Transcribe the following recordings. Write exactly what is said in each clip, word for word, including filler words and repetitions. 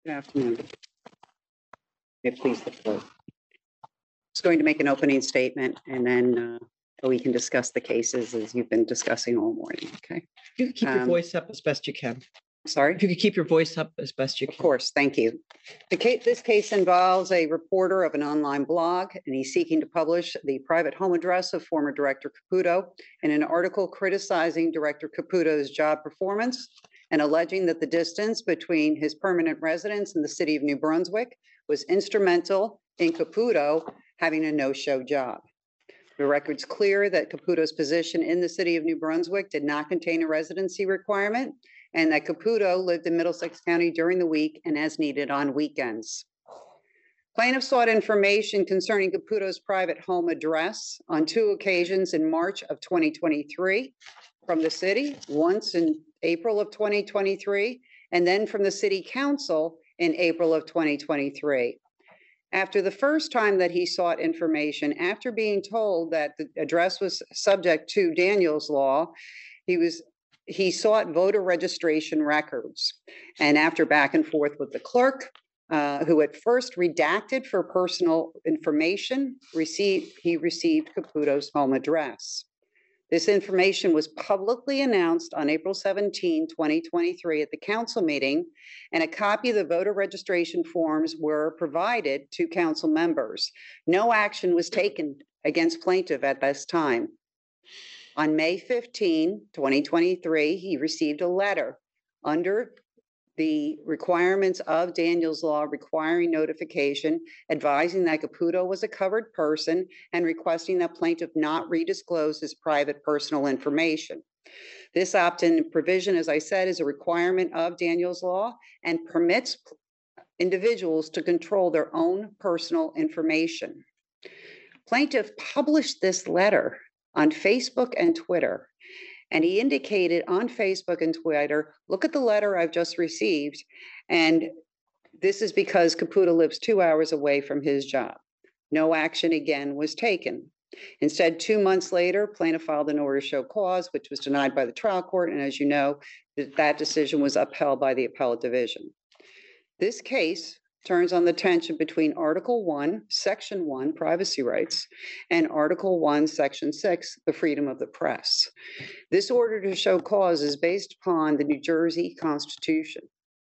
Good afternoon. May it please the floor. Just going to make an opening statement and then uh, we can discuss the cases as you've been discussing all morning, okay? You can keep your Um, voice up as best you can. Sorry? If you could keep your voice up as best you can. Of course, thank you. The case, this case involves a reporter of an online blog, and he's seeking to publish the private home address of former Director Caputo in an article criticizing Director Caputo's job performance and alleging that the distance between his permanent residence and the city of New Brunswick was instrumental in Caputo having a no-show job. The record's clear that Caputo's position in the city of New Brunswick did not contain a residency requirement, and that Caputo lived in Middlesex County during the week and as needed on weekends. Plaintiff sought information concerning Caputo's private home address on two occasions in March of twenty twenty-three from the city, once in April of twenty twenty-three, and then from the city council in April of twenty twenty-three. After the first time that he sought information, after being told that the address was subject to Daniels Law, he was he sought voter registration records. And after back and forth with the clerk, uh, who at first redacted for personal information, received, he received Caputo's home address. This information was publicly announced on April seventeenth, twenty twenty-three at the council meeting, and a copy of the voter registration forms were provided to council members. No action was taken against plaintiff at this time. On May fifteenth, twenty twenty-three, he received a letter under the requirements of Daniels Law requiring notification, advising that Caputo was a covered person and requesting that plaintiff not redisclose his private personal information. This opt-in provision, as I said, is a requirement of Daniels Law and permits individuals to control their own personal information. Plaintiff published this letter on Facebook and Twitter, and he indicated on Facebook and Twitter, look at the letter I've just received, and this is because Caputo lives two hours away from his job. No action again was taken. Instead, two months later, plaintiff filed an order to show cause, which was denied by the trial court, and as you know, that decision was upheld by the appellate division. This case turns on the tension between Article one, Section one, privacy rights, and Article one, Section six, the freedom of the press. This order to show cause is based upon the New Jersey Constitution.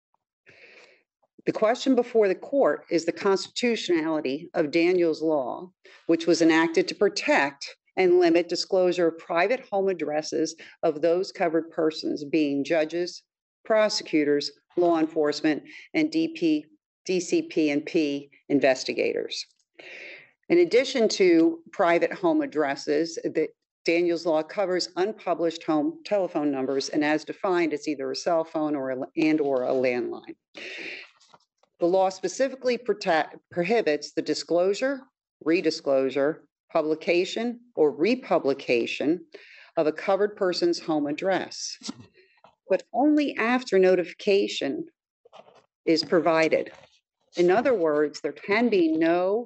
The question before the court is the constitutionality of Daniels Law, which was enacted to protect and limit disclosure of private home addresses of those covered persons, being judges, prosecutors, law enforcement, and D P D C P and P investigators. In addition to private home addresses, the Daniels Law covers unpublished home telephone numbers, and as defined, it's either a cell phone or a, and or a landline. The law specifically protect, prohibits the disclosure, redisclosure, publication, or republication of a covered person's home address, but only after notification is provided. In other words, there can be no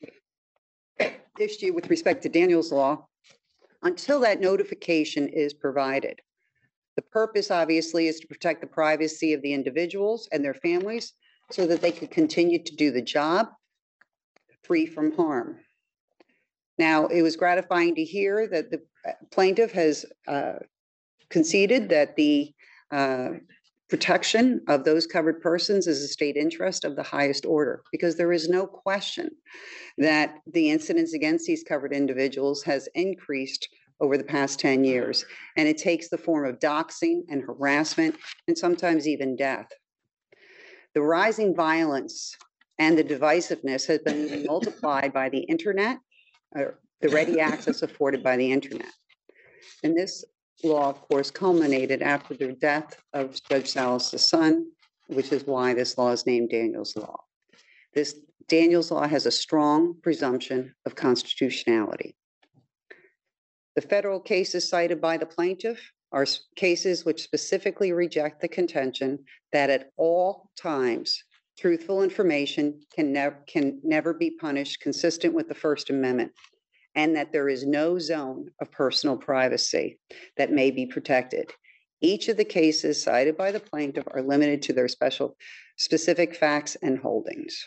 issue with respect to Daniels Law until that notification is provided. The purpose, obviously, is to protect the privacy of the individuals and their families so that they could continue to do the job free from harm. Now, it was gratifying to hear that the plaintiff has uh, conceded that the uh, protection of those covered persons is a state interest of the highest order, because there is no question that the incidence against these covered individuals has increased over the past ten years, and it takes the form of doxing and harassment and sometimes even death. The rising violence and the divisiveness has been multiplied by the internet, or the ready access afforded by the internet. And this law, of course, culminated after the death of Judge Salas' son, which is why this law is named Daniels Law. This Daniels Law has a strong presumption of constitutionality. The federal cases cited by the plaintiff are cases which specifically reject the contention that at all times, truthful information can, nev- can never be punished consistent with the First Amendment, and that there is no zone of personal privacy that may be protected, Each of the cases cited by the plaintiff are limited to their special specific facts and holdings.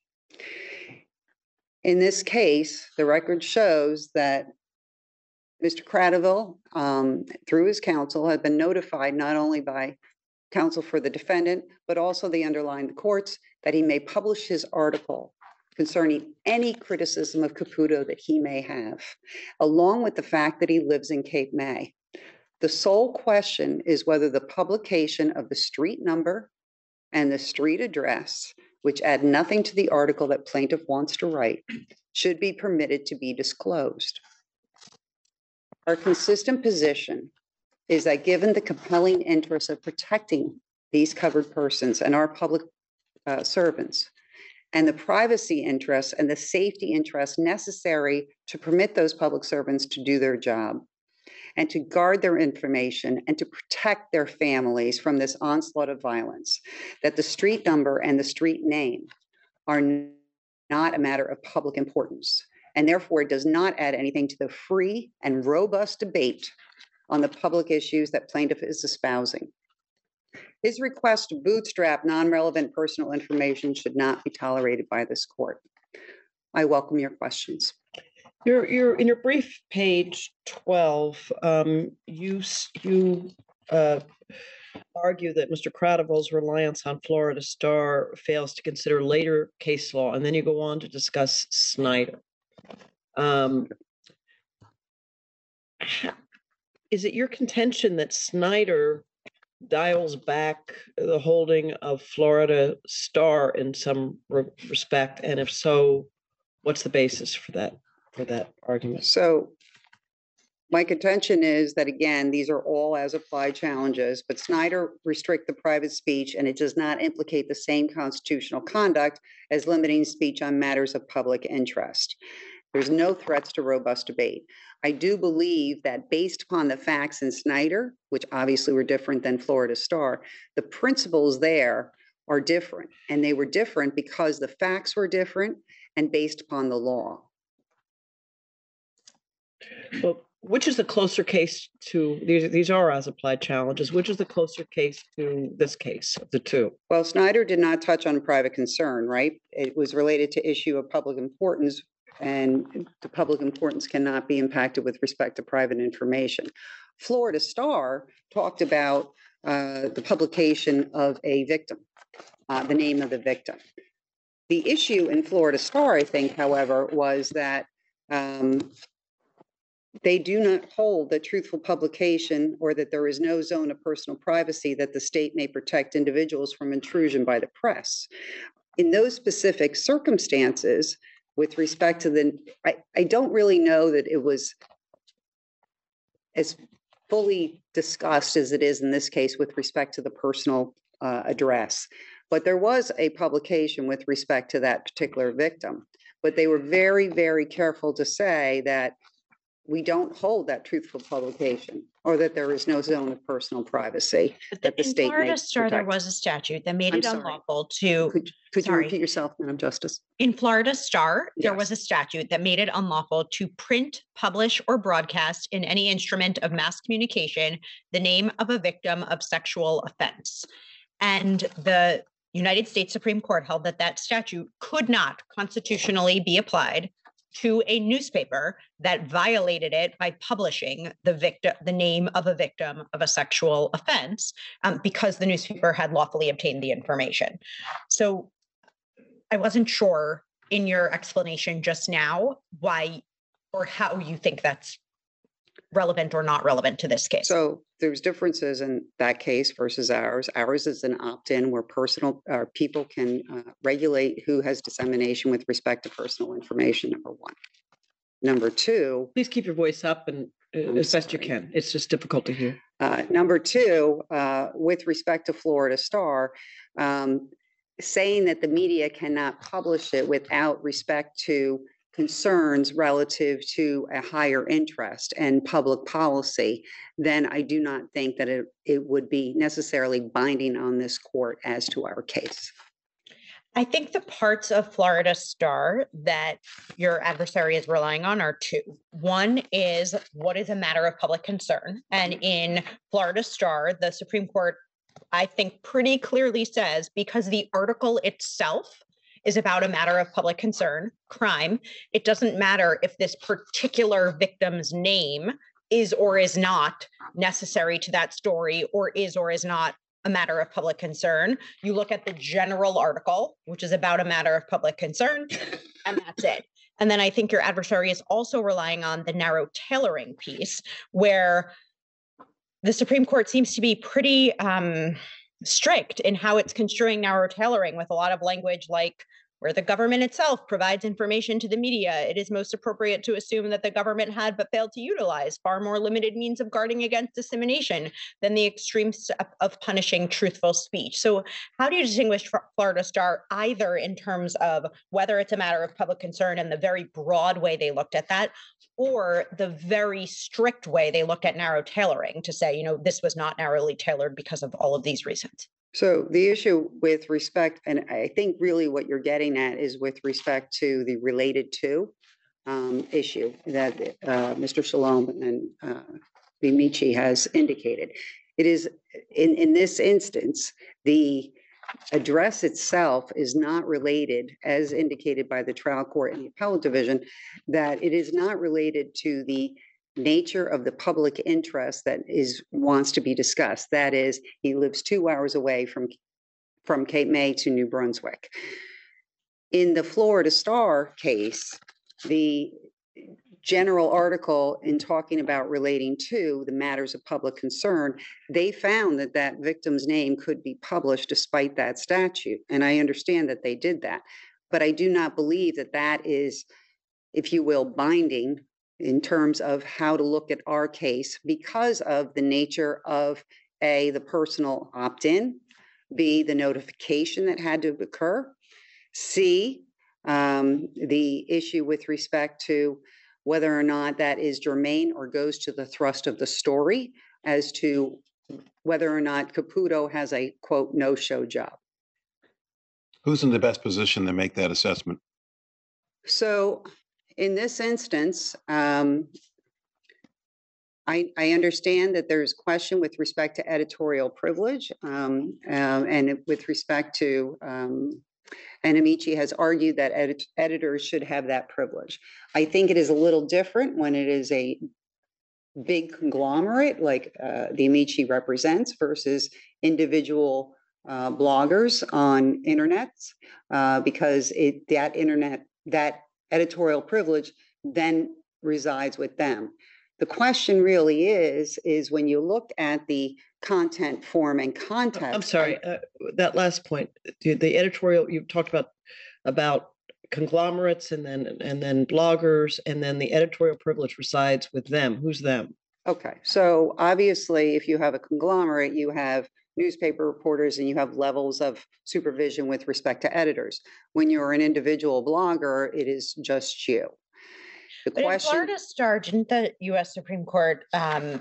In this case, the record shows that Mister Cradaville, um, through his counsel, had been notified not only by counsel for the defendant, but also the underlying courts, that he may publish his article concerning any criticism of Caputo that he may have, along with the fact that he lives in Cape May. The sole question is whether the publication of the street number and the street address, which add nothing to the article that plaintiff wants to write, should be permitted to be disclosed. Our consistent position is that given the compelling interest of protecting these covered persons and our public uh, servants, and the privacy interests and the safety interests necessary to permit those public servants to do their job and to guard their information and to protect their families from this onslaught of violence, that the street number and the street name are not a matter of public importance, and therefore it does not add anything to the free and robust debate on the public issues that plaintiff is espousing. His request to bootstrap non-relevant personal information should not be tolerated by this court. I welcome your questions. You're, you're in your brief, page twelve, um, you, you uh, argue that Mister Cradaville's reliance on Florida Star fails to consider later case law, and then you go on to discuss Snyder. Um, is it your contention that Snyder dials back the holding of Florida Star in some re respect? And if so, what's the basis for that, for that argument? So my contention is that, again, these are all as applied challenges, but Snyder restrict the private speech, and it does not implicate the same constitutional conduct as limiting speech on matters of public interest. There's no threats to robust debate. I do believe that based upon the facts in Snyder, which obviously were different than Florida Star, the principles there are different. And they were different because the facts were different and based upon the law. Well, which is the closer case to, these, these are as applied challenges, which is the closer case to this case of the two? Well, Snyder did not touch on private concern, right? It was related to issue of public importance, and the public importance cannot be impacted with respect to private information. Florida Star talked about uh, the publication of a victim, uh, the name of the victim. The issue in Florida Star, I think, however, was that um, they do not hold that truthful publication or that there is no zone of personal privacy that the state may protect individuals from intrusion by the press. In those specific circumstances, with respect to the, I, I don't really know that it was as fully discussed as it is in this case with respect to the personal uh, address. But there was a publication with respect to that particular victim. But they were very, very careful to say that we don't hold that truthful publication or that there is no zone of personal privacy that the In state Florida may Star, there protect. was a statute that made I'm it sorry. unlawful to. Could, could you sorry. repeat yourself, Madam Justice? In Florida Star, there Yes. was a statute that made it unlawful to print, publish, or broadcast in any instrument of mass communication the name of a victim of sexual offense. And the United States Supreme Court held that that statute could not constitutionally be applied to a newspaper that violated it by publishing the victim, the name of a victim of a sexual offense, um, because the newspaper had lawfully obtained the information. So I wasn't sure in your explanation just now why or how you think that's relevant or not relevant to this case. So there's differences in that case versus ours. Ours is an opt-in where personal uh, people can uh, regulate who has dissemination with respect to personal information, number one. Number two. Please keep your voice up and uh, I'm as best you sorry. can. It's just difficult to hear. Uh, number two, uh, with respect to Florida Star, um, saying that the media cannot publish it without respect to concerns relative to a higher interest and public policy, then I do not think that it, it would be necessarily binding on this court as to our case. I think the parts of Florida Star that your adversary is relying on are two. One is what is a matter of public concern. And in Florida Star, the Supreme Court, I think, pretty clearly says because the article itself is about a matter of public concern, crime, it doesn't matter if this particular victim's name is or is not necessary to that story or is or is not a matter of public concern. You look at the general article, which is about a matter of public concern, and that's it. And then I think your adversary is also relying on the narrow tailoring piece, where the Supreme Court seems to be pretty um, strict in how it's construing narrow tailoring, with a lot of language like, where the government itself provides information to the media, it is most appropriate to assume that the government had but failed to utilize far more limited means of guarding against dissemination than the extreme step of punishing truthful speech. So how do you distinguish Florida Star either in terms of whether it's a matter of public concern and the very broad way they looked at that, or the very strict way they look at narrow tailoring to say, you know, this was not narrowly tailored because of all of these reasons? So the issue with respect, and I think really what you're getting at is with respect to the related to um, issue that uh, Mister Shalom and uh, Bimici has indicated. It is, in, in this instance, the address itself is not related, as indicated by the trial court and the appellate division, that it is not related to the nature of the public interest that is wants to be discussed. That is, he lives two hours away from from Cape May to New Brunswick. In the Florida Star case, the general article in talking about relating to the matters of public concern, they found that that victim's name could be published despite that statute. And I understand that they did that, but I do not believe that that is, if you will, binding in terms of how to look at our case because of the nature of A, the personal opt-in, B, the notification that had to occur, C, um, the issue with respect to whether or not that is germane or goes to the thrust of the story as to whether or not Caputo has a, quote, no-show job. Who's in the best position to make that assessment? So in this instance, um, I, I understand that there's question with respect to editorial privilege um, um, and with respect to, um, and Amici has argued that edit editors should have that privilege. I think it is a little different when it is a big conglomerate like uh, the Amici represents versus individual uh, bloggers on internets uh, because it that internet, that editorial privilege then resides with them. The question really is, is when you look at the content, form, and context. I'm sorry, uh, that last point, the, the editorial, you've talked about, about conglomerates and then, and then bloggers, and then the editorial privilege resides with them. Who's them? Okay, so obviously, if you have a conglomerate, you have newspaper reporters and you have levels of supervision with respect to editors. When you're an individual blogger, it is just you. The but question, in Florida Star, didn't the U S Supreme Court um,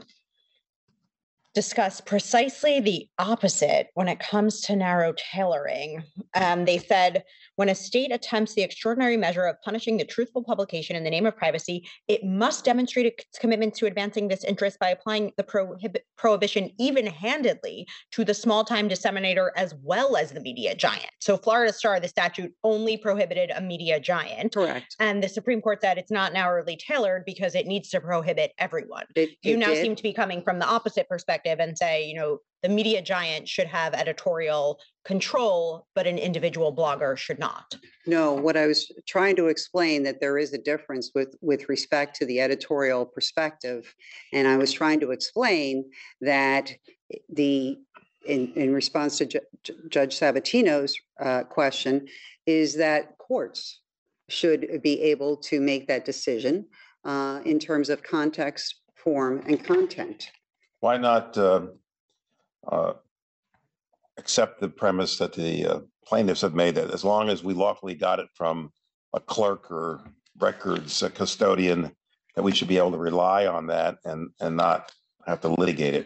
discuss precisely the opposite when it comes to narrow tailoring? Um, they said, when a state attempts the extraordinary measure of punishing the truthful publication in the name of privacy, it must demonstrate its commitment to advancing this interest by applying the prohibit prohibition even-handedly to the small-time disseminator as well as the media giant. So Florida Star, the statute only prohibited a media giant. correct. And the Supreme Court said it's not narrowly tailored because it needs to prohibit everyone. It, You it now did. seem to be coming from the opposite perspective and say, you know, the media giant should have editorial control, but an individual blogger should not. No, what I was trying to explain that there is a difference with, with respect to the editorial perspective. And I was trying to explain that the, in, in response to Ju Judge Sabatino's uh, question, is that courts should be able to make that decision uh, in terms of context, form, and content. Why not uh, uh, accept the premise that the uh, plaintiffs have made, that as long as we lawfully got it from a clerk or records a custodian, that we should be able to rely on that and, and not have to litigate it?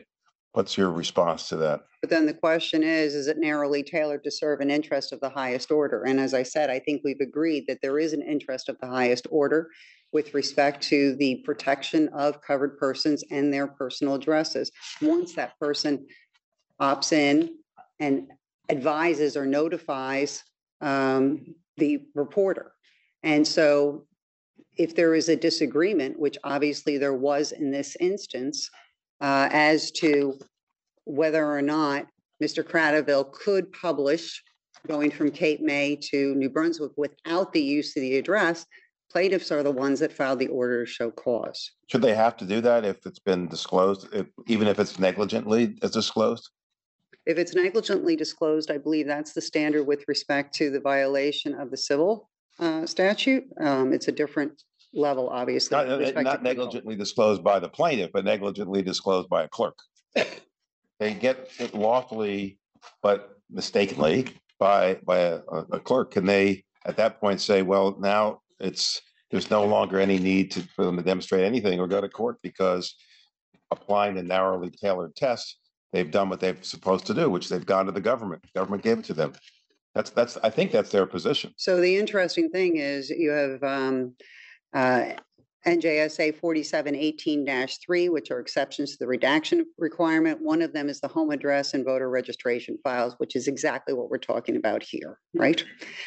What's your response to that? But then the question is, is it narrowly tailored to serve an interest of the highest order? And as I said, I think we've agreed that there is an interest of the highest order with respect to the protection of covered persons and their personal addresses. Once that person opts in and advises or notifies um, the reporter. And so if there is a disagreement, which obviously there was in this instance, uh, as to whether or not Mister Cradaville could publish going from Cape May to New Brunswick without the use of the address, plaintiffs are the ones that filed the order to show cause. Should they have to do that if it's been disclosed, if, even if it's negligently as disclosed? If it's negligently disclosed, I believe that's the standard with respect to the violation of the civil uh, statute. Um, it's a different level, obviously. Not, with respect to not criminal. negligently disclosed by the plaintiff, but negligently disclosed by a clerk. They get it lawfully, but mistakenly by, by a, a clerk. Can they, at that point, say, well, now it's, there's no longer any need to, for them to demonstrate anything or go to court because applying the narrowly tailored test, they've done what they're supposed to do, which they've gone to the government. The government gave it to them. That's, that's, I think that's their position. So the interesting thing is you have um, uh, N J S A forty-seven eighteen dash three, which are exceptions to the redaction requirement. One of them is the home address and voter registration files, which is exactly what we're talking about here, right?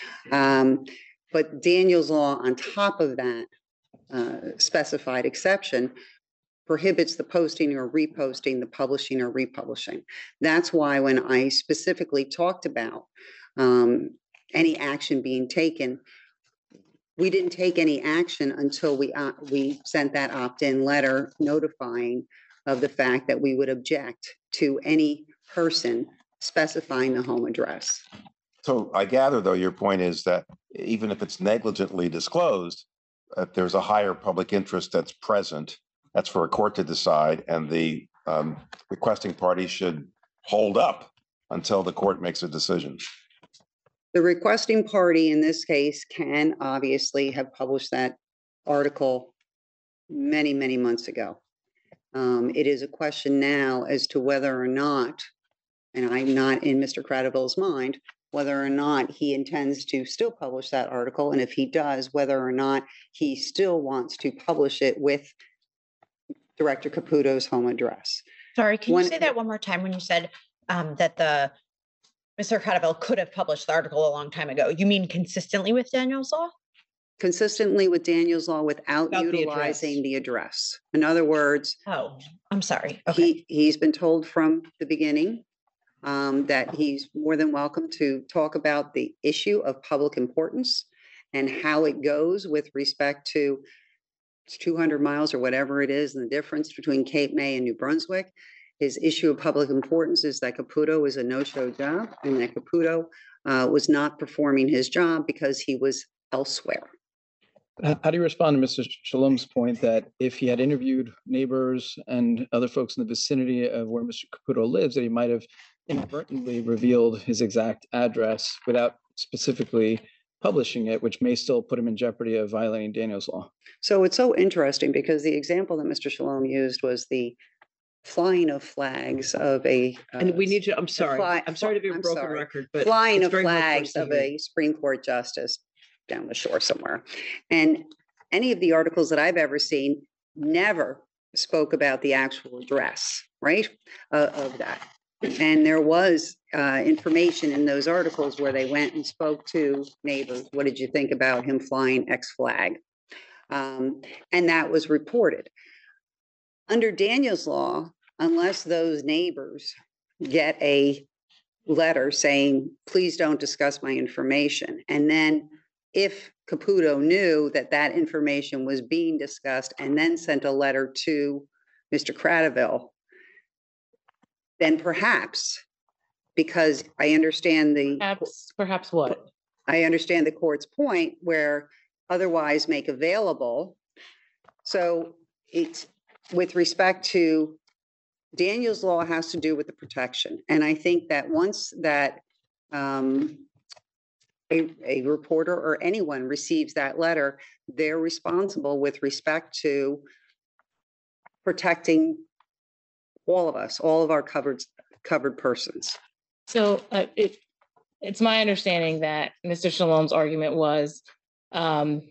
Um, but Daniel's law on top of that uh, specified exception prohibits the posting or reposting, the publishing or republishing. That's why when I specifically talked about um, any action being taken, we didn't take any action until we uh, we sent that opt-in letter notifying of the fact that we would object to any person specifying the home address. So I gather, though, your point is that even if it's negligently disclosed, uh, there's a higher public interest that's present. That's for a court to decide, and the um, requesting party should hold up until the court makes a decision. The requesting party in this case can obviously have published that article many, many months ago. Um, it is a question now as to whether or not, and I'm not in Mister Cradaville's mind, whether or not he intends to still publish that article, and if he does, whether or not he still wants to publish it with Director Caputo's home address. Sorry, can One- you say that one more time when you said um, that the Mister Cradaville could have published the article a long time ago? You mean consistently with Daniel's law? Consistently with Daniel's law without Without the utilizing address. the address. In other words, Oh, I'm sorry. Okay. he, he's been told from the beginning um, that he's more than welcome to talk about the issue of public importance and how it goes with respect to two hundred miles or whatever it is, and the difference between Cape May and New Brunswick. His issue of public importance is that Caputo was a no-show job and that Caputo uh, was not performing his job because he was elsewhere. H- How do you respond to Mister Shalom's point that if he had interviewed neighbors and other folks in the vicinity of where Mister Caputo lives, that he might have inadvertently revealed his exact address without specifically publishing it, which may still put him in jeopardy of violating Daniel's law? So it's so interesting because the example that Mister Shalom used was the flying of flags of a. uh, And we need to, I'm sorry, fly- I'm sorry to be a I'm broken sorry. record, but. Flying it's of very hard for us flags to of hear. a Supreme Court justice down the shore somewhere. And any of the articles that I've ever seen never spoke about the actual address, right, uh, of that. And there was uh, information in those articles where they went and spoke to neighbors. What did you think about him flying X flag? Um, and that was reported. Under Daniel's law, unless those neighbors get a letter saying, please don't discuss my information. And then if Caputo knew that that information was being discussed and then sent a letter to Mister Cradaville, then perhaps, because I understand the, Perhaps, perhaps what? I understand the court's point where otherwise make available. So it's with respect to Daniel's law has to do with the protection. And I think that once that um, a, a reporter or anyone receives that letter, they're responsible with respect to protecting all of us, all of our covered, covered persons. So uh, it, it's my understanding that Mister Shalom's argument was um,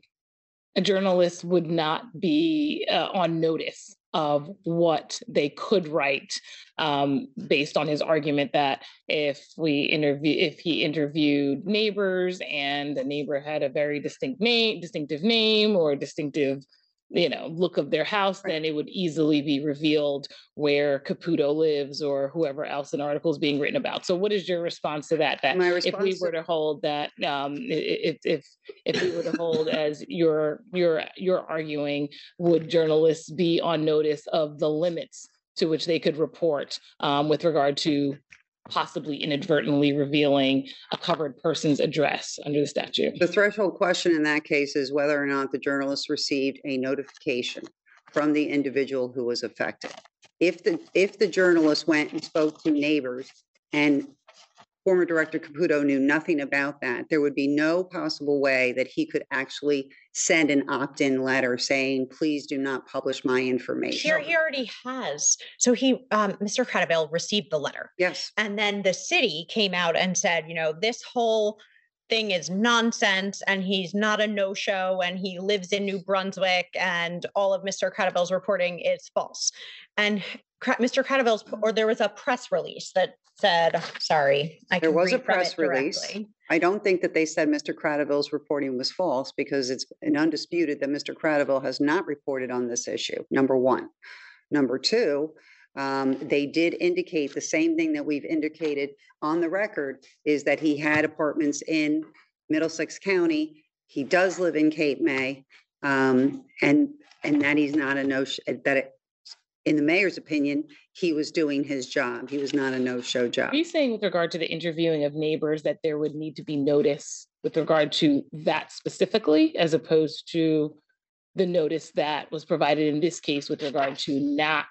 a journalist would not be uh, on notice of what they could write, um, based on his argument that if we interview, if he interviewed neighbors and the neighbor had a very distinct name, distinctive name or distinctive, you know, look of their house, then it would easily be revealed where Caputo lives or whoever else an article is being written about. So what is your response to that? That My if we response were to- to hold that, um, i- if, if, if we were to hold as you're, you're, you're arguing, would journalists be on notice of the limits to which they could report, um, with regard to possibly inadvertently revealing a covered person's address under the statute? The threshold question in that case is whether or not the journalist received a notification from the individual who was affected. If the, if the journalist went and spoke to neighbors and former Director Caputo knew nothing about that, there would be no possible way that he could actually send an opt-in letter saying, please do not publish my information. Here, he already has. So he, um, Mister Cradaville received the letter. Yes. And then the city came out and said, you know, this whole thing is nonsense and he's not a no-show and he lives in New Brunswick and all of Mister Cradaville's reporting is false. And Cra- Mister Cradaville's, or there was a press release that said, sorry, I There can was a read from press it release. directly. I don't think that they said Mister Cradaville's reporting was false because it's an undisputed that Mister Cradaville has not reported on this issue, number one. Number two, um, they did indicate the same thing that we've indicated on the record is that he had apartments in Middlesex County. He does live in Cape May, um, and, and that he's not a no, that it, in the mayor's opinion, he was doing his job. He was not a no-show job. Are you saying with regard to the interviewing of neighbors that there would need to be notice with regard to that specifically, as opposed to the notice that was provided in this case with regard to not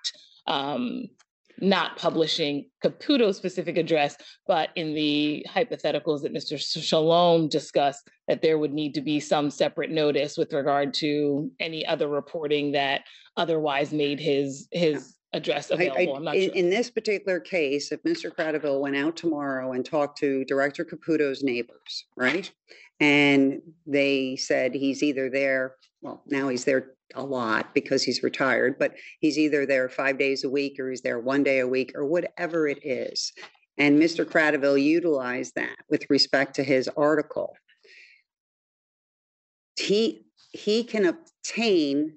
um, not publishing Caputo's specific address, but in the hypotheticals that Mister Shalom discussed, that there would need to be some separate notice with regard to any other reporting that otherwise made his his address I- I- available? I'm not in, sure. in this particular case, if Mister Cradaville went out tomorrow and talked to Director Caputo's neighbors, right? And they said he's either there, well, now he's there a lot because he's retired, but he's either there five days a week or he's there one day a week or whatever it is. And Mister Cradaville utilized that with respect to his article. He, he can obtain,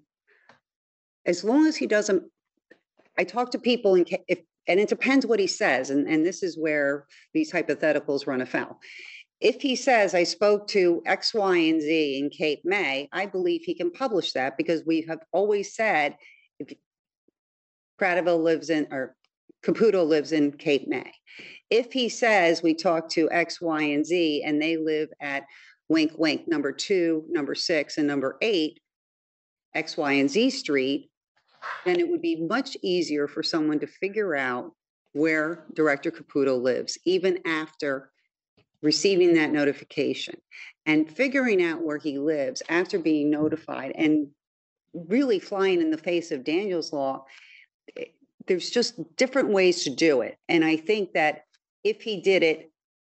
as long as he doesn't, I talk to people in, ca- if, and it depends what he says, and, and this is where these hypotheticals run afoul. If he says, I spoke to X, Y, and Z in Cape May, I believe he can publish that because we have always said, if Cradaville lives in, or Caputo lives in Cape May. If he says, we talked to X, Y, and Z, and they live at wink, wink, number two, number six, and number eight, X, Y, and Z Street, then it would be much easier for someone to figure out where Director Caputo lives, even after receiving that notification. And figuring out where he lives after being notified and really flying in the face of Daniel's law, eh, there's just different ways to do it. And I think that if he did it,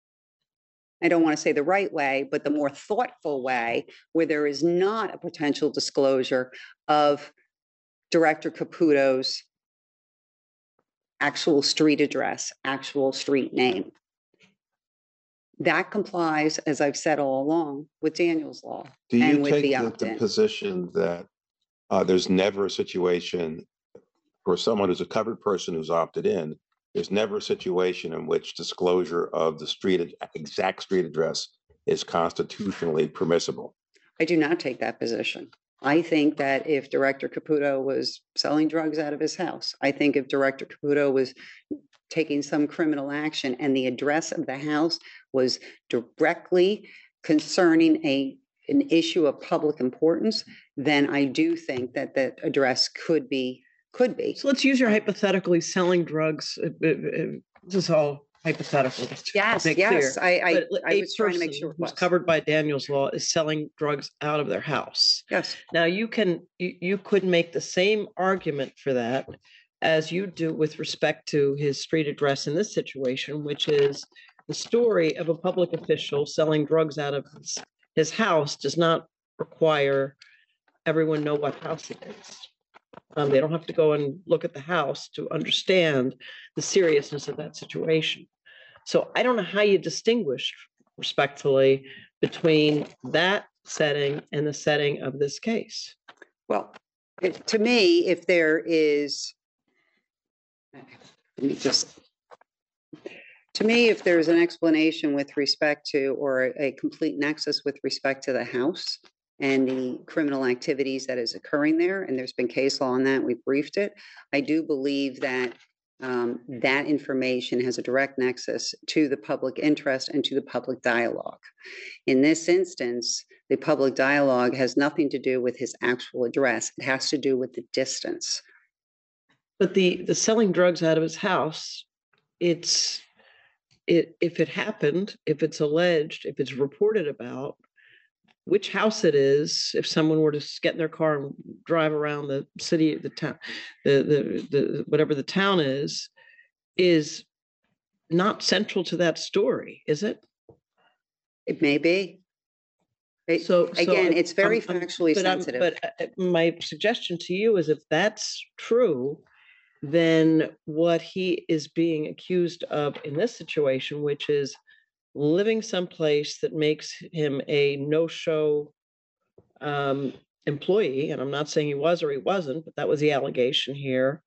I don't want to say the right way, but the more thoughtful way, where there is not a potential disclosure of Director Caputo's actual street address, actual street name. That complies, as I've said all along, with Daniel's law Do you and with take the the- opt-in. the position that uh, there's never a situation for someone who's a covered person who's opted in, there's never a situation in which disclosure of the street, ad- exact street address is constitutionally permissible? I do not take that position. I think that if Director Caputo was selling drugs out of his house, I think if Director Caputo was taking some criminal action and the address of the house was directly concerning a, an issue of public importance, then I do think that that address could be, could be. So let's use your hypothetically selling drugs. uh, uh, uh, This is all hypothetical. just to Yes, make yes, clear. I, I, But I a was trying to make person sure it who's was. covered by Daniel's law is selling drugs out of their house. Yes, Now, you can, you, you could make the same argument for that as you do with respect to his street address in this situation, which is the story of a public official selling drugs out of his, his house does not require everyone know what house it is. Um, they don't have to go and look at the house to understand the seriousness of that situation. So I don't know how you distinguish respectfully between that setting and the setting of this case. Well, it- to me, if there is, let me just, to me, if there's an explanation with respect to, or a a complete nexus with respect to the house and the criminal activities that is occurring there, and there's been case law on that, we briefed it, I do believe that um, that information has a direct nexus to the public interest and to the public dialogue. In this instance, the public dialogue has nothing to do with his actual address. It has to do with the distance. But the, the selling drugs out of his house, it's, it, if it happened, if it's alleged, if it's reported about, which house it is, if someone were to get in their car and drive around the city, the town, the, the, the, whatever the town is, is not central to that story, is it? It may be. It- So so Again, I'm- it's very I'm- I'm- factually but I'm- sensitive. But uh, my suggestion to you is if that's true, then what he is being accused of in this situation, which is living someplace that makes him a no-show um, employee, and I'm not saying he was or he wasn't, but that was the allegation here.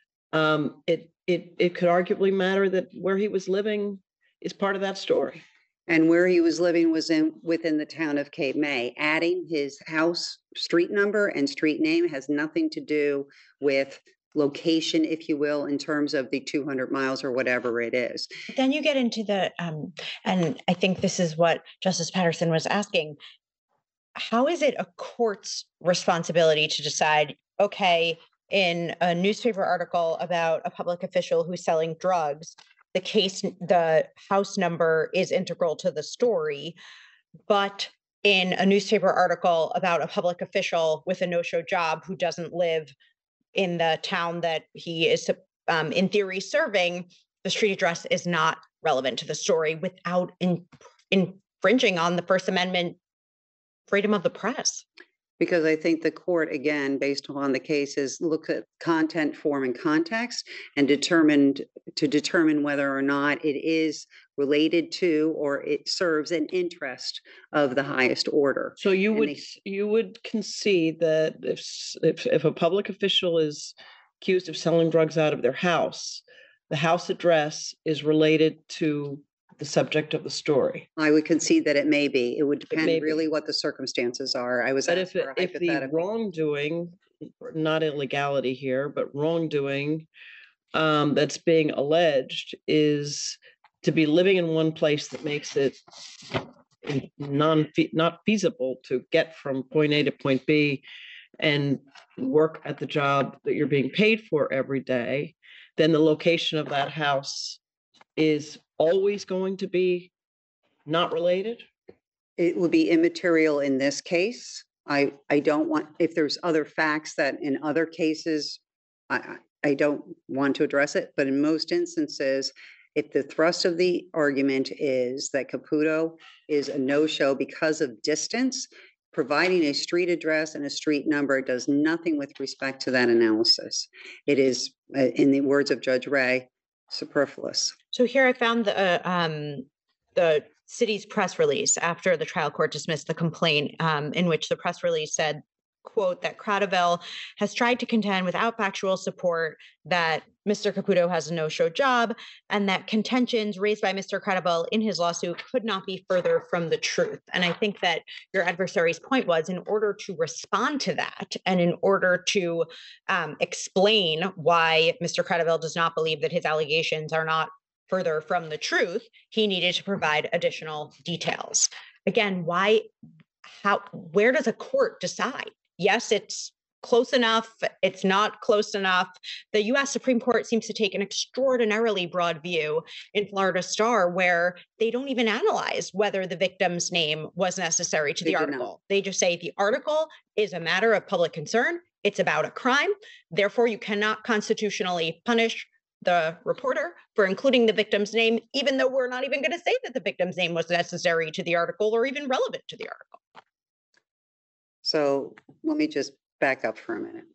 Um, it it it could arguably matter that where he was living is part of that story. And where he was living was in, within the town of Cape May. Adding his house, street number and street name has nothing to do with location, if you will, in terms of the two hundred miles or whatever it is. Then you get into the, um, and I think this is what Justice Patterson was asking. How is it a court's responsibility to decide, okay, in a newspaper article about a public official who's selling drugs, the case, the house number is integral to the story, but in a newspaper article about a public official with a no-show job who doesn't live in the town that he is, um, in theory, serving, the street address is not relevant to the story without in, infringing on the First Amendment freedom of the press. Because I think the court, again, based on the cases, look at content, form, and context and determined to determine whether or not it is related to or it serves an interest of the highest order. So you And would, they- s- you would concede that if, s- if, if a public official is accused of selling drugs out of their house, the house address is related to the subject of the story. I would concede that it may be. It would may depend be. really what the circumstances are. I was But asked if, for it- a if the hypothetical. wrongdoing, not illegality here, but wrongdoing um, that's being alleged is to be living in one place that makes it in- non, not feasible to get from point A to point B and work at the job that you're being paid for every day, then the location of that house is always going to be not related? It would be immaterial in this case. I, I don't want, if there's other facts that in other cases, I, I I don't want to address it, but in most instances, if the thrust of the argument is that Caputo is a no-show because of distance, providing a street address and a street number does nothing with respect to that analysis. It is, uh, in the words of Judge Ray, superfluous. So here I found the, uh, um, the city's press release after the trial court dismissed the complaint, um, in which the press release said, quote, that Cradaville has tried to contend without factual support that Mister Caputo has a no-show job and that contentions raised by Mister Cradaville in his lawsuit could not be further from the truth. And I think that your adversary's point was, in order to respond to that and in order to um, explain why Mister Cradaville does not believe that his allegations are not further from the truth, he needed to provide additional details. Again, why, how, where does a court decide? Yes, it's close enough. It's not close enough. The U S Supreme Court seems to take an extraordinarily broad view in Florida Star, where they don't even analyze whether the victim's name was necessary to They the do not. article. They just say the article is a matter of public concern It's about a crime. Therefore, you cannot constitutionally punish the reporter for including the victim's name, even though we're not even going to say that the victim's name was necessary to the article or even relevant to the article. So let me just back up for a minute.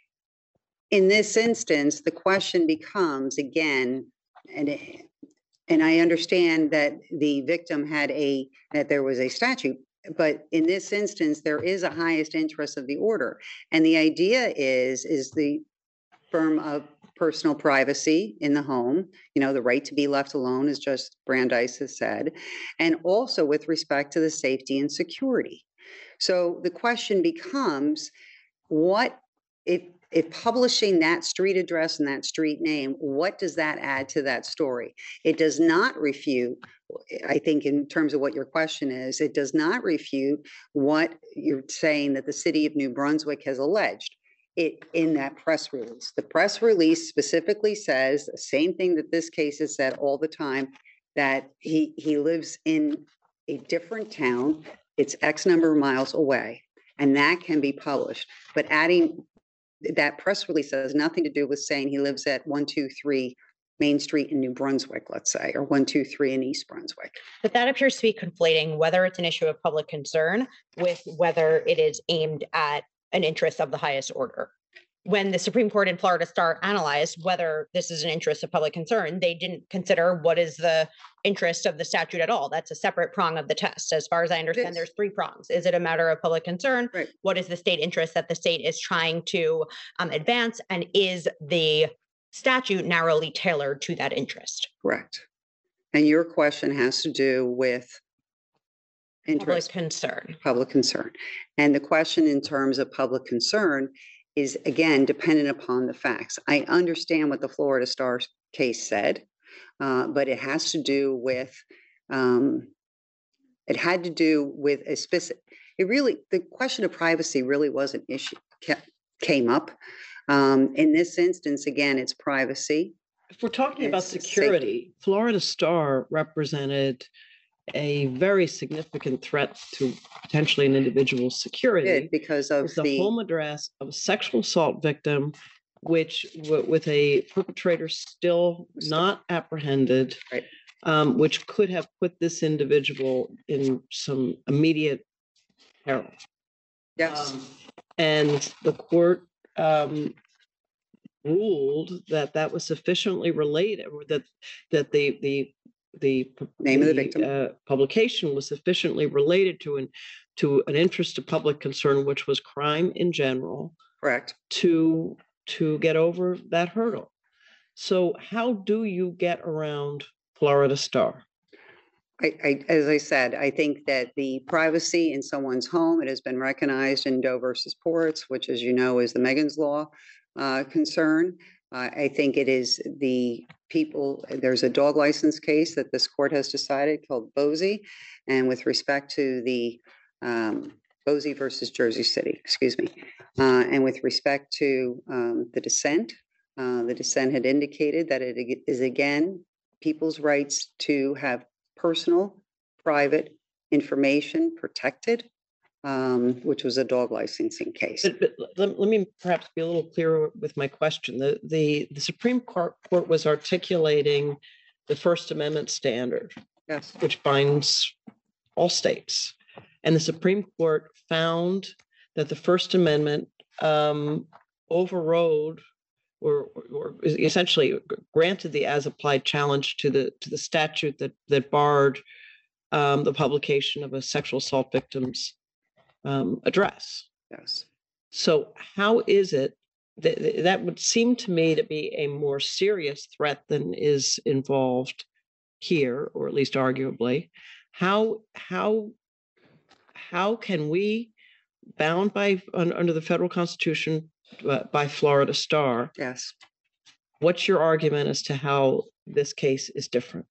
In this instance, the question becomes again, and and I understand that the victim had a, that there was a statute, but in this instance, there is a highest interest of the order. And the idea is, is the firm of personal privacy in the home, you know, the right to be left alone, as just Brandeis has said, and also with respect to the safety and security. So the question becomes, what if, if publishing that street address and that street name, what does that add to that story? It does not refute, I think in terms of what your question is, it does not refute what you're saying that the city of New Brunswick has alleged it in that press release. The press release specifically says the same thing that this case has said all the time, that he, he lives in a different town. It's X number of miles away, and that can be published. But adding that press release has nothing to do with saying he lives at one two three Main Street in New Brunswick, let's say, or one two three in East Brunswick. But that appears to be conflating whether it's an issue of public concern with whether it is aimed at an interest of the highest order. When the Supreme Court in Florida Star analyzed whether this is an interest of public concern, they didn't consider what is the interest of the statute at all. That's a separate prong of the test. As far as I understand, Yes. there's three prongs. Is it a matter of public concern? Right. What is the state interest that the state is trying to um, advance? And is the statute narrowly tailored to that interest? Correct. And your question has to do with Public interest, concern. public concern. And the question in terms of public concern is, again, dependent upon the facts. I understand what the Florida Star case said, uh, but it has to do with, um, it had to do with a specific, it really, the question of privacy really was an issue, ca- came up. Um, in this instance, again, it's privacy. If we're talking about It's safety. security, Florida Star represented a very significant threat to potentially an individual's security. Did because of It's the the, home address of a sexual assault victim, which w- with a perpetrator still Still- not apprehended, Right. um, which could have put this individual in some immediate peril. yes, Um, and the court um, ruled that that was sufficiently related, or that that the the the pu- Name of the victim. uh, publication was sufficiently related to an to an interest of public concern, which was crime in general, correct. to to get over that hurdle. So how do you get around Florida Star? I, I, as I said, I think that the privacy in someone's home, it has been recognized in Doe versus Ports, which, as you know, is the Megan's Law uh, concern. Uh, I think it is the people, there's a dog license case that this court has decided called Bosie. And with respect to the um, Bosie versus Jersey City, excuse me. Uh, and with respect to um, the dissent, uh, the dissent had indicated that it is, again, people's rights to have personal, private information protected, um, which was a dog licensing case. But, but let, let me perhaps be a little clearer with my question. The, the, the Supreme Court, Court was articulating the First Amendment standard, Yes, which binds all states. And the Supreme Court found that the First Amendment um, overrode or, or essentially granted the as-applied challenge to the to the statute that that barred um, the publication of a sexual assault victim's um, address. yes. So how is it that that would seem to me to be a more serious threat than is involved here, or at least arguably? How how how can we, bound by un, under the federal Constitution uh, by Florida Star, Yes. what's your argument as to how this case is different?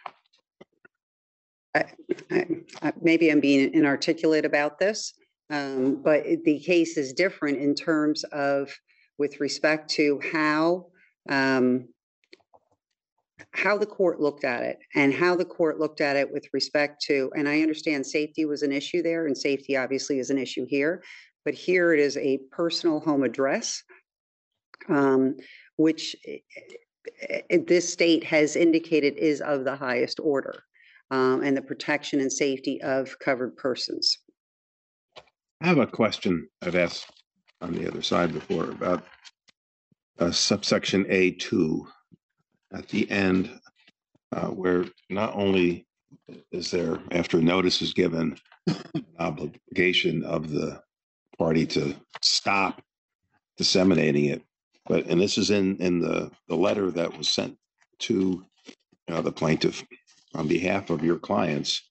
I, I, maybe I'm being inarticulate about this, um, but it- the case is different in terms of, with respect to how, um, how the court looked at it and how the court looked at it with respect to, and I understand safety was an issue there, and safety obviously is an issue here, but here it is a personal home address, um, which eh, eh, this state has indicated is of the highest order, um, and the protection and safety of covered persons. I have a question I've asked on the other side before about uh, subsection A two at the end, uh, where not only is there, after notice is given, an obligation of the party to stop disseminating it, but, and this is in, in the, the letter that was sent to uh, the plaintiff on behalf of your clients.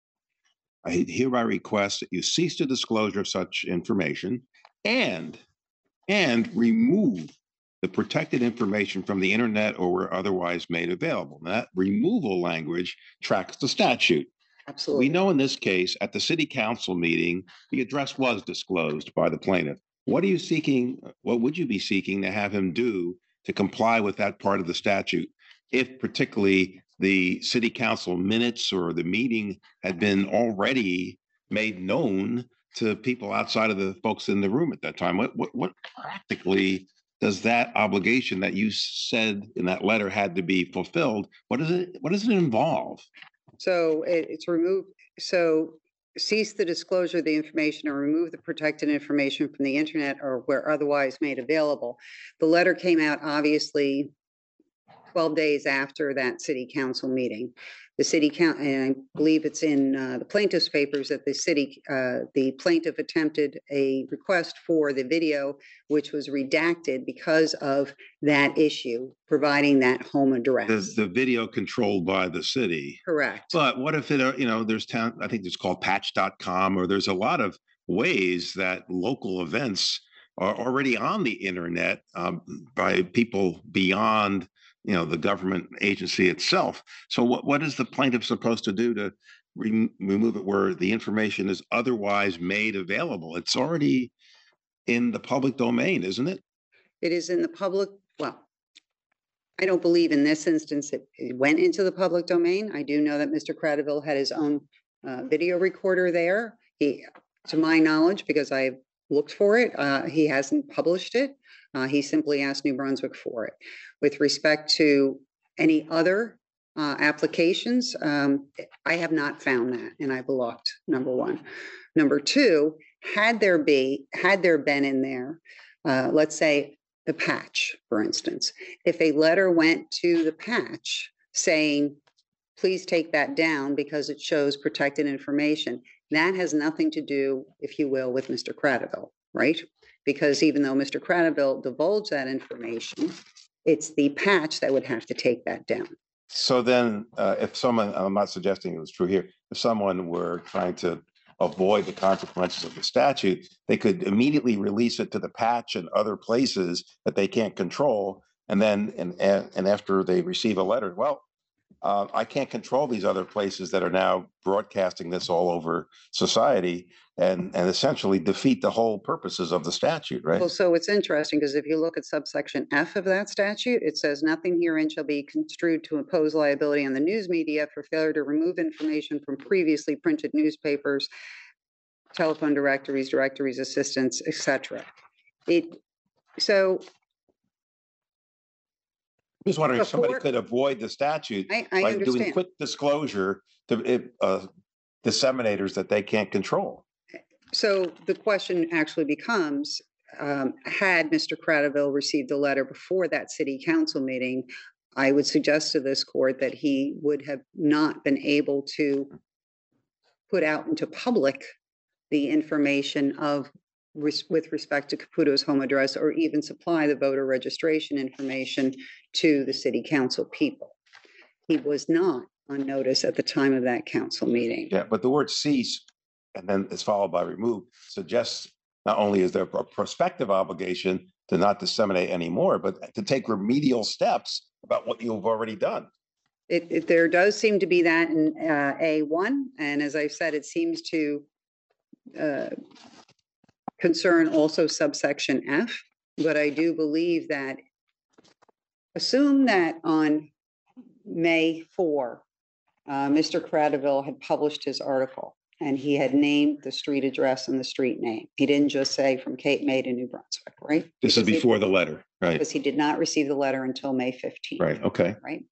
I hereby request that you cease the disclosure of such information and, and remove the protected information from the internet or where otherwise made available. Now, that removal language tracks the statute. Absolutely. We know in this case, at the city council meeting, the address was disclosed by the plaintiff. What are you seeking? What would you be seeking to have him do to comply with that part of the statute? If particularly the city council minutes or the meeting had been already made known to people outside of the folks in the room at that time, what, what, what practically does that obligation that you said in that letter had to be fulfilled, what does it, what does it involve? So it, it's removed, so cease the disclosure of the information or remove the protected information from the internet or where otherwise made available. The letter came out obviously twelve days after that city council meeting. The city council, and I believe it's in uh, the plaintiff's papers that the city, uh, the plaintiff attempted a request for the video, which was redacted because of that issue, providing that home address. The, the video controlled by the city. Correct. But what if it, uh, you know, there's town, I think it's called patch dot com, or there's a lot of ways that local events are already on the internet um, by people beyond, you know, the government agency itself. So what, what is the plaintiff supposed to do to re remove it where the information is otherwise made available? It's already in the public domain, isn't it? It is in the public, well, I don't believe in this instance it, it went into the public domain. I do know that Mister Cradaville had his own uh, video recorder there. He, to my knowledge, because I've looked for it, uh, he hasn't published it. Uh, he simply asked New Brunswick for it. With respect to any other uh, applications, um, I have not found that, and I've looked, number one. Number two, had there be, had there been in there, uh, let's say the patch, for instance, if a letter went to the patch saying, please take that down because it shows protected information, that has nothing to do, if you will, with Mister Cradaville, right? Because even though Mister Cradaville divulged that information, it's the patch that would have to take that down. So then uh, if someone, I'm not suggesting it was true here, if someone were trying to avoid the consequences of the statute, they could immediately release it to the patch and other places that they can't control. And then, and, and after they receive a letter, well, uh, I can't control these other places that are now broadcasting this all over society, and, and essentially defeat the whole purposes of the statute, right? Well, so it's interesting because if you look at subsection F of that statute, it says nothing herein shall be construed to impose liability on the news media for failure to remove information from previously printed newspapers, telephone directories, directories, assistants, et cetera. It, so Just wondering if somebody Before- could avoid the statute I, I by doing understand. quick disclosure to uh, disseminators that they can't control. So the question actually becomes, um, had Mister Cradaville received a letter before that city council meeting, I would suggest to this court that he would have not been able to put out into public the information of res- with respect to Caputo's home address, or even supply the voter registration information to the city council people. He was not on notice at the time of that council meeting. Yeah, but the word cease and then it's followed by remove suggests not only is there a prospective obligation to not disseminate anymore, but to take remedial steps about what you've already done. It, it, there does seem to be that in uh, A one, and as I've said, it seems to uh, concern also subsection F, but I do believe that, assume that on May fourth, uh, Mister Cradaville had published his article, and he had named the street address and the street name. He didn't just say from Cape May to New Brunswick, right? This is Because he- before the letter, right? Because he did not receive the letter until May fifteenth. Right, okay. Right?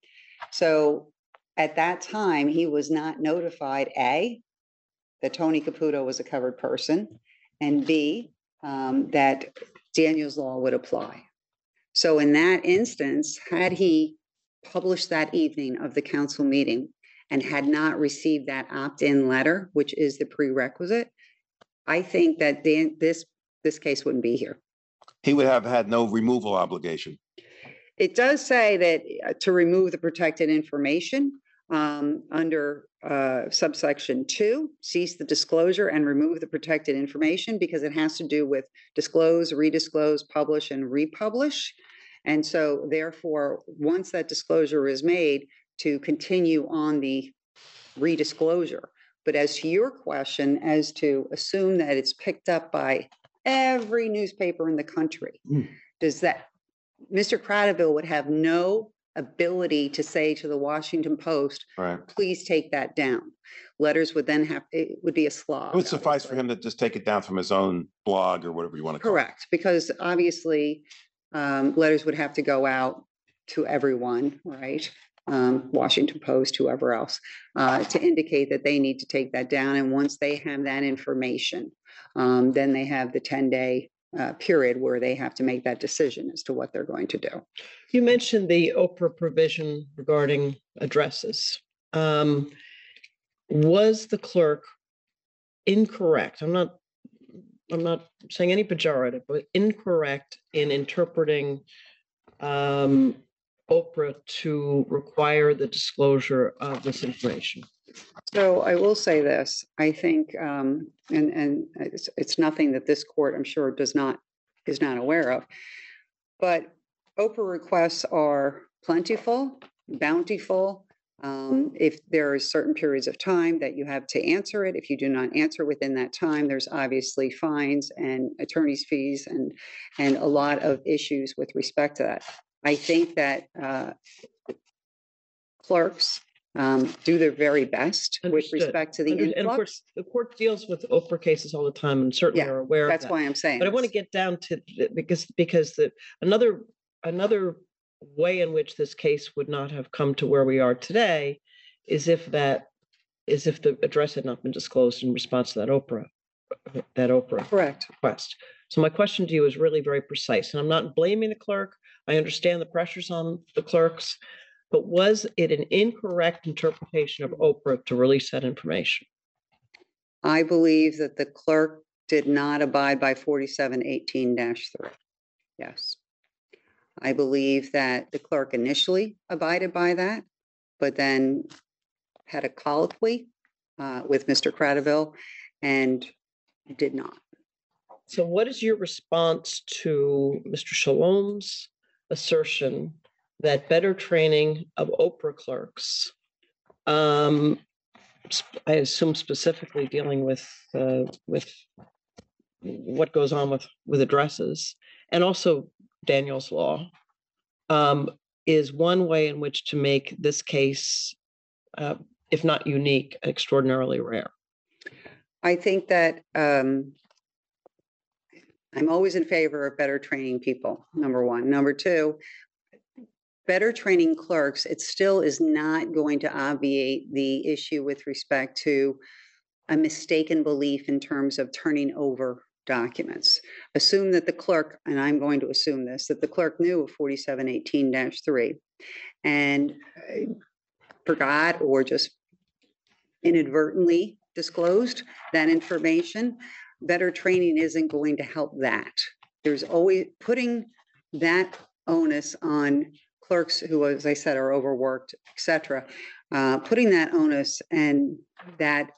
So at that time, he was not notified, A, that Tony Caputo was a covered person, and B, um, that Daniel's Law would apply. So in that instance, had he published that evening of the council meeting and had not received that opt-in letter, which is the prerequisite, I think that Dan, this, this case wouldn't be here. He would have had no removal obligation. It does say that uh, to remove the protected information um, under uh, subsection two, cease the disclosure and remove the protected information, because it has to do with disclose, redisclose, publish, and republish. And so therefore, once that disclosure is made, to continue on the redisclosure. But as to your question, as to assume that it's picked up by every newspaper in the country, Mm. does that, Mister Cradaville would have no ability to say to the Washington Post, Right. please take that down. Letters would then have, it would be a slog. It would suffice for obviously. him to just take it down from his own blog or whatever you want to call it. Correct, because obviously, um, letters would have to go out to everyone, right? Um, Washington Post, whoever else, uh, to indicate that they need to take that down. And once they have that information, um, then they have the ten-day uh, period where they have to make that decision as to what they're going to do. You mentioned the Oprah provision regarding addresses. Um, was the clerk incorrect? I'm not, I'm not saying any pejorative, but incorrect in interpreting um, Oprah to require the disclosure of this information? So I will say this, I think, um, and, and it's, it's nothing that this court, I'm sure, does not, is not aware of. But Oprah requests are plentiful, bountiful. Um, if there are certain periods of time that you have to answer it, if you do not answer within that time, there's obviously fines and attorney's fees and, and a lot of issues with respect to that. I think that uh, clerks um, do their very best with Understood. respect to the Under- And of influx. course, the court deals with Oprah cases all the time and certainly Yeah, are aware of That's that. why I'm saying. But I want to this. get down to, the- because, because the, another, another way in which this case would not have come to where we are today is if that, is if the address had not been disclosed in response to that Oprah, that Oprah Correct. request. So my question to you is really very precise, and I'm not blaming the clerk. I understand the pressures on the clerks, but was it an incorrect interpretation of Oprah to release that information? I believe that the clerk did not abide by forty-seven eighteen three. Yes. I believe that the clerk initially abided by that, but then had a colloquy uh, with Mister Cradaville and did not. So what is your response to Mister Shalom's assertion that better training of Oprah clerks, um, sp- I assume specifically dealing with, uh, with what goes on with, with addresses and also Daniel's Law, um, is one way in which to make this case, uh, if not unique, extraordinarily rare? I think that um, I'm always in favor of better training people, number one. Number two, better training clerks, it still is not going to obviate the issue with respect to a mistaken belief in terms of turning over documents. Assume that the clerk, and I'm going to assume this, that the clerk knew of forty-seven eighteen three and uh, forgot or just inadvertently disclosed that information. Better training isn't going to help that. There's always putting that onus on clerks who, as I said, are overworked, et cetera, uh, putting that onus and that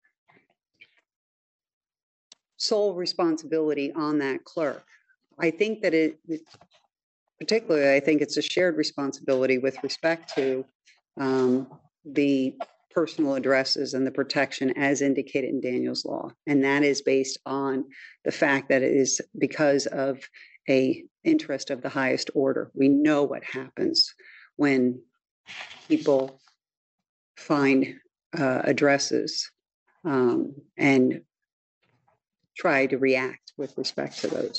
sole responsibility on that clerk. I think that it, particularly, I think it's a shared responsibility with respect to um, the personal addresses and the protection as indicated in Daniel's Law. And that is based on the fact that it is because of a interest of the highest order. We know what happens when people find uh, addresses um, and try to react with respect to those.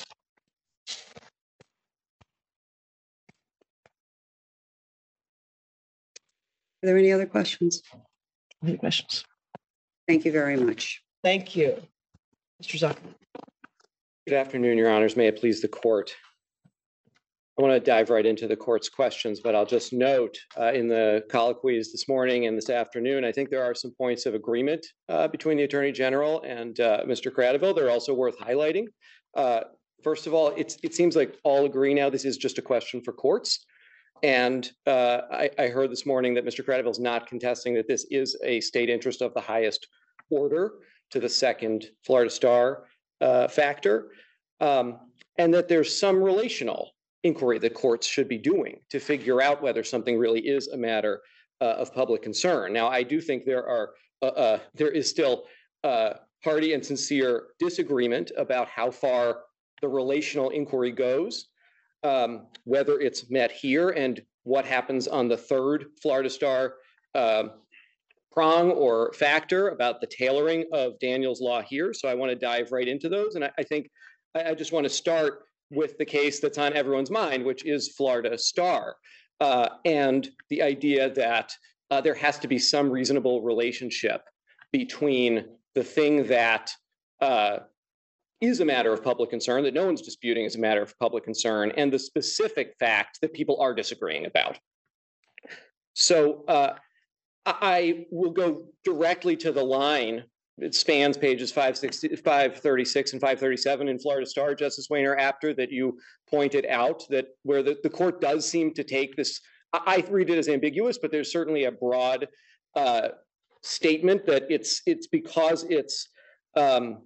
Are there any other questions? Any questions? Thank you very much. Thank you. Mister Zuckerman. Good afternoon, Your Honors. May it please the court. I want to dive right into the court's questions, but I'll just note uh, in the colloquies this morning and this afternoon, I think there are some points of agreement uh, between the Attorney General and uh, Mister Cradiville. They're also worth highlighting. Uh, first of all, it's, it seems like all agree now this is just a question for courts. And uh, I, I heard this morning that Mister Cradiville is not contesting that this is a state interest of the highest order to the second Florida Star uh, factor, um, and that there's some relational inquiry that courts should be doing to figure out whether something really is a matter uh, of public concern. Now, I do think there are uh, uh, there is still uh, hearty and sincere disagreement about how far the relational inquiry goes, um, whether it's met here and what happens on the third Florida Star uh, prong or factor about the tailoring of Daniel's law here. So I want to dive right into those. And I, I think I, I just want to start with the case that's on everyone's mind, which is Florida Star, uh, and the idea that uh, there has to be some reasonable relationship between the thing that uh, is a matter of public concern, that no one's disputing is a matter of public concern, and the specific fact that people are disagreeing about. So uh, I will go directly to the line. It spans pages five sixty, five thirty-six and five thirty-seven in Florida Star, Justice Wehner, after that you pointed out that where the, the court does seem to take this, I, I read it as ambiguous, but there's certainly a broad uh, statement that it's it's because it's um,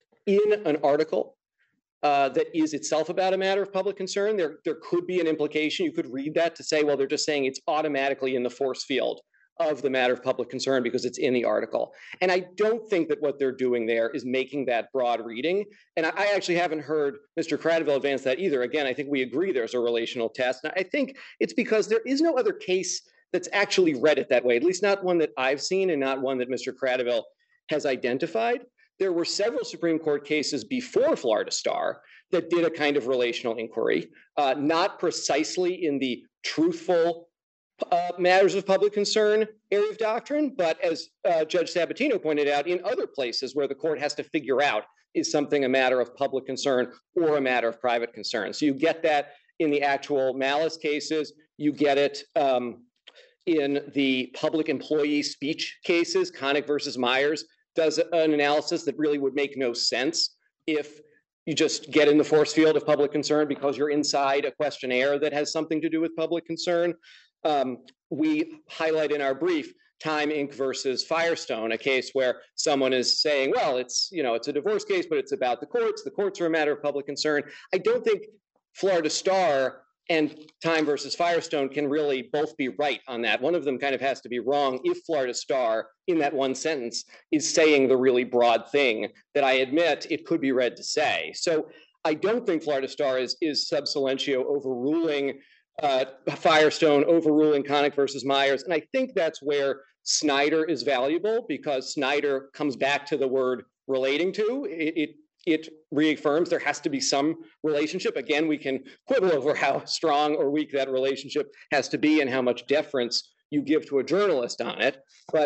in an article uh, that is itself about a matter of public concern. There, there could be an implication. You could read that to say, well, they're just saying it's automatically in the force field of the matter of public concern because it's in the article. And I don't think that what they're doing there is making that broad reading. And I, I actually haven't heard Mister Cradiville advance that either. Again, I think we agree there's a relational test. And I think it's because there is no other case that's actually read it that way, at least not one that I've seen and not one that Mister Cradiville has identified. There were several Supreme Court cases before Florida Star that did a kind of relational inquiry, uh, not precisely in the truthful Uh, matters of public concern area of doctrine, but as uh, Judge Sabatino pointed out, in other places where the court has to figure out is something a matter of public concern or a matter of private concern. So you get that in the actual malice cases, you get it um, in the public employee speech cases. Connick versus Myers does an analysis that really would make no sense if you just get in the force field of public concern because you're inside a questionnaire that has something to do with public concern. Um, we highlight in our brief Time Incorporated versus Firestone, a case where someone is saying, well, it's, you know, it's a divorce case, but it's about the courts. The courts are a matter of public concern. I don't think Florida Star and Time versus Firestone can really both be right on that. One of them kind of has to be wrong if Florida Star, in that one sentence, is saying the really broad thing that I admit it could be read to say. So I don't think Florida Star is, is sub silentio overruling Uh, Firestone, overruling Connick versus Myers. And I think that's where Snyder is valuable because Snyder comes back to the word relating to. It, it, it reaffirms there has to be some relationship. Again, we can quibble over how strong or weak that relationship has to be and how much deference you give to a journalist on it. But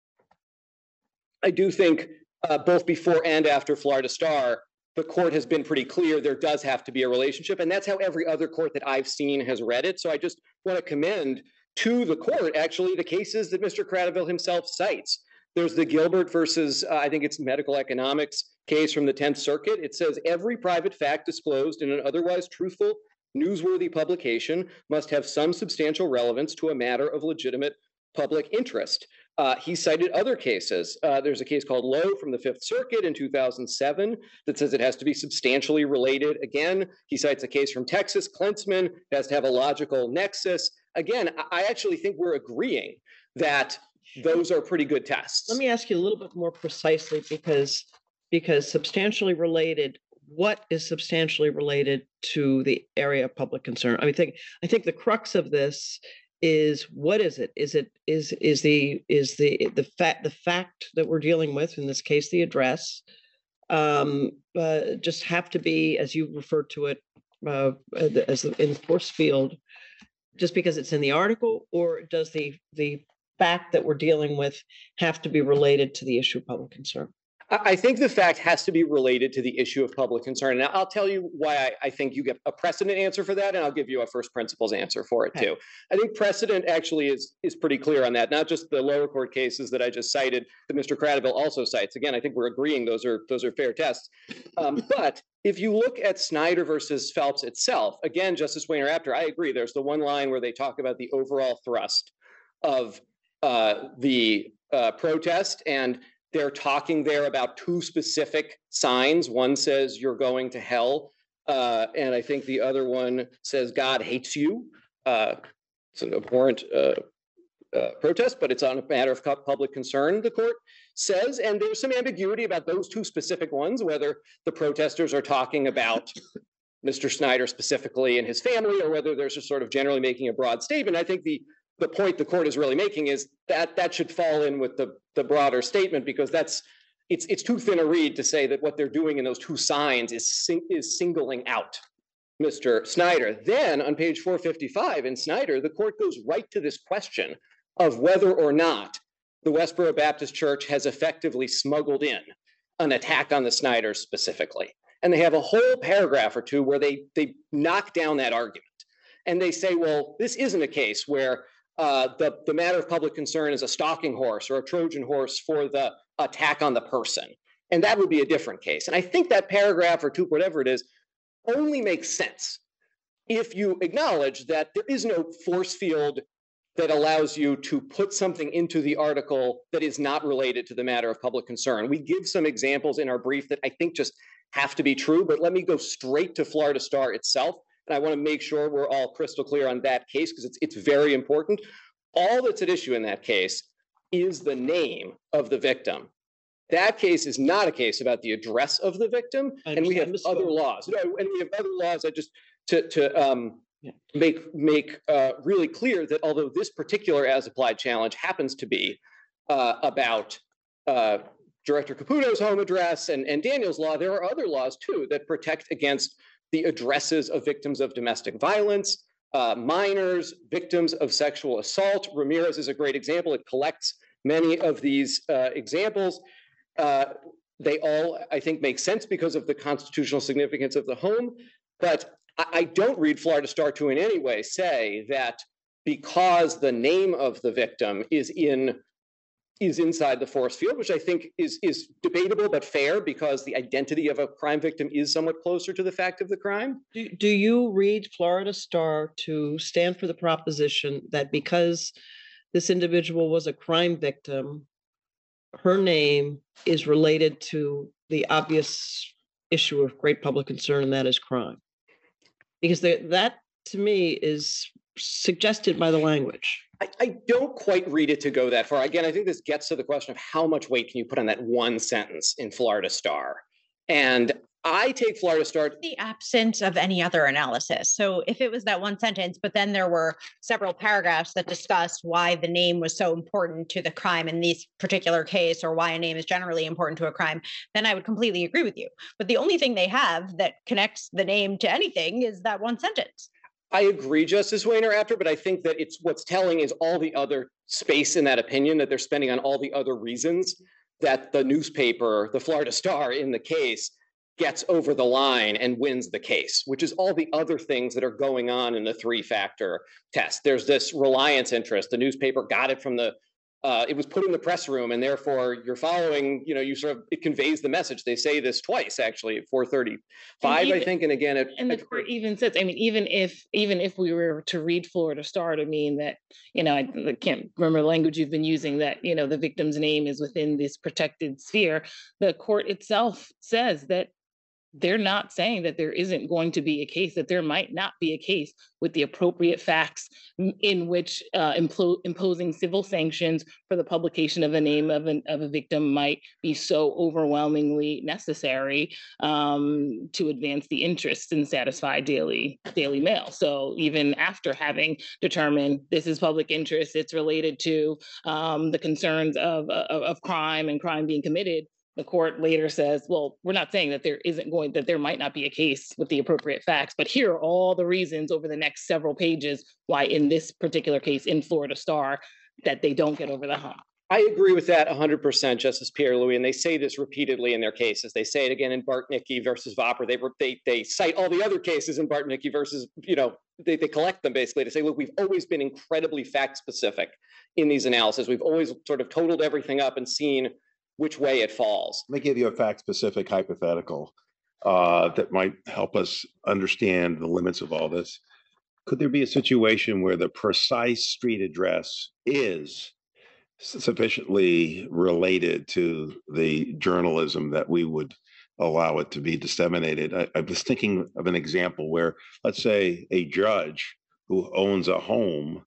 I do think uh, both before and after Florida Star, the court has been pretty clear there does have to be a relationship, and that's how every other court that I've seen has read it. So I just want to commend to the court, actually, the cases that Mister Cradiville himself cites. There's the Gilbert versus, uh, I think it's medical economics case from the tenth Circuit. It says every private fact disclosed in an otherwise truthful, newsworthy publication must have some substantial relevance to a matter of legitimate public interest. Uh, he cited other cases. Uh, there's a case called Lowe from the Fifth Circuit in two thousand seven that says it has to be substantially related. Again, he cites a case from Texas, Klinsman, it has to have a logical nexus. Again, I actually think we're agreeing that those are pretty good tests. Let me ask you a little bit more precisely because, because substantially related, what is substantially related to the area of public concern? I mean, think, I think the crux of this is what is it? Is it is is the is the the fact the fact that we're dealing with, in this case, the address, um, uh, just have to be, as you referred to it, uh, as the, in the force field, just because it's in the article, or does the the fact that we're dealing with have to be related to the issue of public concern? I think the fact has to be related to the issue of public concern. And I'll tell you why I, I think you get a precedent answer for that, and I'll give you a first principles answer for it Okay. too. I think precedent actually is, is pretty clear on that, not just the lower court cases that I just cited that Mister Cradaville also cites. Again, I think we're agreeing those are those are fair tests. Um, but if you look at Snyder versus Phelps itself, again, Justice Wayner Apter, I agree. There's the one line where they talk about the overall thrust of uh, the uh, protest, and they're talking there about two specific signs. One says you're going to hell, uh, and I think the other one says God hates you. Uh, it's an abhorrent uh, uh, protest, but it's on a matter of public concern, the court says. And there's some ambiguity about those two specific ones, whether the protesters are talking about Mister Snyder specifically and his family, or whether they're just sort of generally making a broad statement. I think the The point the court is really making is that that should fall in with the, the broader statement, because that's it's it's too thin a reed to say that what they're doing in those two signs is sing, is singling out Mister Snyder. Then on page four fifty-five in Snyder, the court goes right to this question of whether or not the Westboro Baptist Church has effectively smuggled in an attack on the Snyders specifically. And they have a whole paragraph or two where they they knock down that argument. And they say, well, this isn't a case where Uh, the, the matter of public concern is a stalking horse or a Trojan horse for the attack on the person. And that would be a different case. And I think that paragraph or two, whatever it is, only makes sense if you acknowledge that there is no force field that allows you to put something into the article that is not related to the matter of public concern. We give some examples in our brief that I think just have to be true, but let me go straight to Florida Star itself. And I want to make sure we're all crystal clear on that case, because it's it's very important. All that's at issue in that case is the name of the victim. That case is not a case about the address of the victim, and we have other laws. No, and we have other laws. I just to to um, yeah. make make uh, really clear that although this particular as-applied challenge happens to be uh, about uh, Director Caputo's home address and, and Daniel's law, there are other laws too that protect against the addresses of victims of domestic violence, uh, minors, victims of sexual assault. Ramirez is a great example. It collects many of these uh, examples. Uh, they all, I think, make sense because of the constitutional significance of the home. But I, I don't read Florida Star to in any way say that because the name of the victim is in is inside the force field, which I think is, is debatable but fair, because the identity of a crime victim is somewhat closer to the fact of the crime. Do, do you read Florida Star to stand for the proposition that because this individual was a crime victim, her name is related to the obvious issue of great public concern, and that is crime? Because the, that, to me, is suggested by the language. I, I don't quite read it to go that far. Again, I think this gets to the question of how much weight can you put on that one sentence in Florida Star. And I take Florida Star. The absence of any other analysis. So if it was that one sentence, but then there were several paragraphs that discussed why the name was so important to the crime in this particular case, or why a name is generally important to a crime, then I would completely agree with you. But the only thing they have that connects the name to anything is that one sentence. I agree, Justice Wayner Apter, but I think that it's what's telling is all the other space in that opinion that they're spending on all the other reasons that the newspaper, the Florida Star in the case, gets over the line and wins the case, which is all the other things that are going on in the three-factor test. There's this reliance interest. The newspaper got it from the Uh, it was put in the press room, and therefore you're following, you know, you sort of, it conveys the message. They say this twice, actually, at four thirty-five, I think, and again, at, and the court even says, I mean, even if even if we were to read Florida Star to mean that, you know, I, I can't remember the language you've been using, that, you know, the victim's name is within this protected sphere, the court itself says that they're not saying that there isn't going to be a case, that there might not be a case with the appropriate facts in which uh, impl- imposing civil sanctions for the publication of the name of, an, of a victim might be so overwhelmingly necessary um, to advance the interests and satisfy Daily, Daily Mail. So even after having determined this is public interest, it's related to um, the concerns of, of, of crime and crime being committed, the court later says, well, we're not saying that there isn't going, that there might not be a case with the appropriate facts, but here are all the reasons over the next several pages why in this particular case in Florida Star that they don't get over the hump. I agree with that one hundred percent, Justice Pierre-Louis, and they say this repeatedly in their cases. They say it again in Bartnicki versus Vopper. They, they, they cite all the other cases in Bartnicki versus, you know, they, they collect them basically to say, look, we've always been incredibly fact-specific in these analyses. We've always sort of totaled everything up and seen which way it falls. Let me give you a fact-specific hypothetical uh, that might help us understand the limits of all this. Could there be a situation where the precise street address is sufficiently related to the journalism that we would allow it to be disseminated? I, I was thinking of an example where, let's say, a judge who owns a home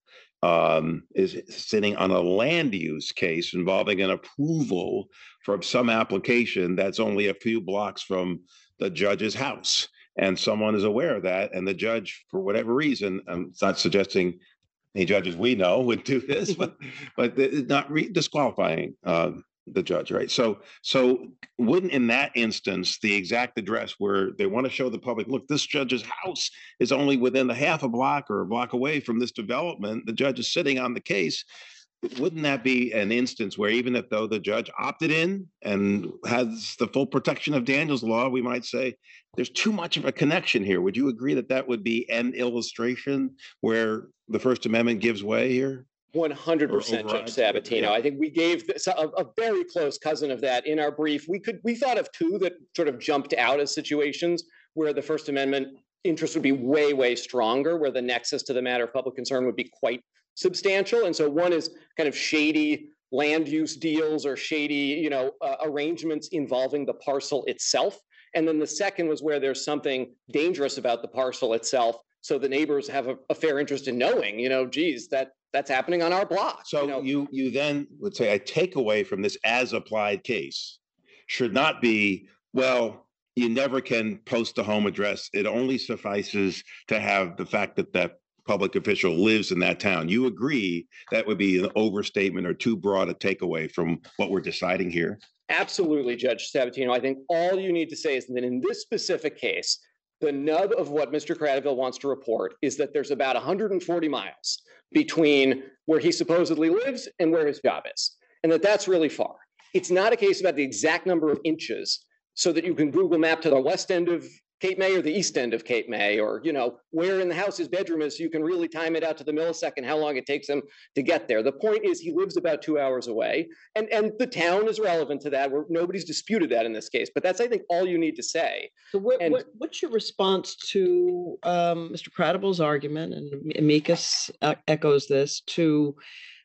Um, is sitting on a land use case involving an approval from some application that's only a few blocks from the judge's house. And someone is aware of that. And the judge, for whatever reason, I'm not suggesting any judges we know would do this, but, but it's not re- disqualifying uh, the judge, right? So, so wouldn't in that instance, the exact address where they want to show the public, look, this judge's house is only within a half a block or a block away from this development, the judge is sitting on the case. Wouldn't that be an instance where even if though the judge opted in and has the full protection of Daniel's law, we might say there's too much of a connection here? Would you agree that that would be an illustration where the First Amendment gives way here? one hundred percent, Judge Sabatino. I think we gave this, a, a very close cousin of that in our brief. We could we thought of two that sort of jumped out as situations where the First Amendment interest would be way, way stronger, where the nexus to the matter of public concern would be quite substantial. And so one is kind of shady land use deals or shady, you know, uh, arrangements involving the parcel itself. And then the second was where there's something dangerous about the parcel itself. So the neighbors have a, a fair interest in knowing, you know, geez, that that's happening on our block. So you know? you you then would say a takeaway from this as applied case should not be, well, you never can post a home address. It only suffices to have the fact that that public official lives in that town. You agree that would be an overstatement or too broad a takeaway from what we're deciding here? Absolutely, Judge Sabatino. I think all you need to say is that in this specific case, the nub of what Mister Cradaville wants to report is that there's about one hundred forty miles between where he supposedly lives and where his job is, and that that's really far. It's not a case about the exact number of inches so that you can Google map to the west end of Cape May or the east end of Cape May, or, you know, where in the house his bedroom is, so you can really time it out to the millisecond how long it takes him to get there. The point is he lives about two hours away, and, and the town is relevant to that. Where nobody's disputed that in this case, but that's, I think, all you need to say. So what, And- what, what's your response to um, Mister Cradaville's argument, and Amicus uh, echoes this, to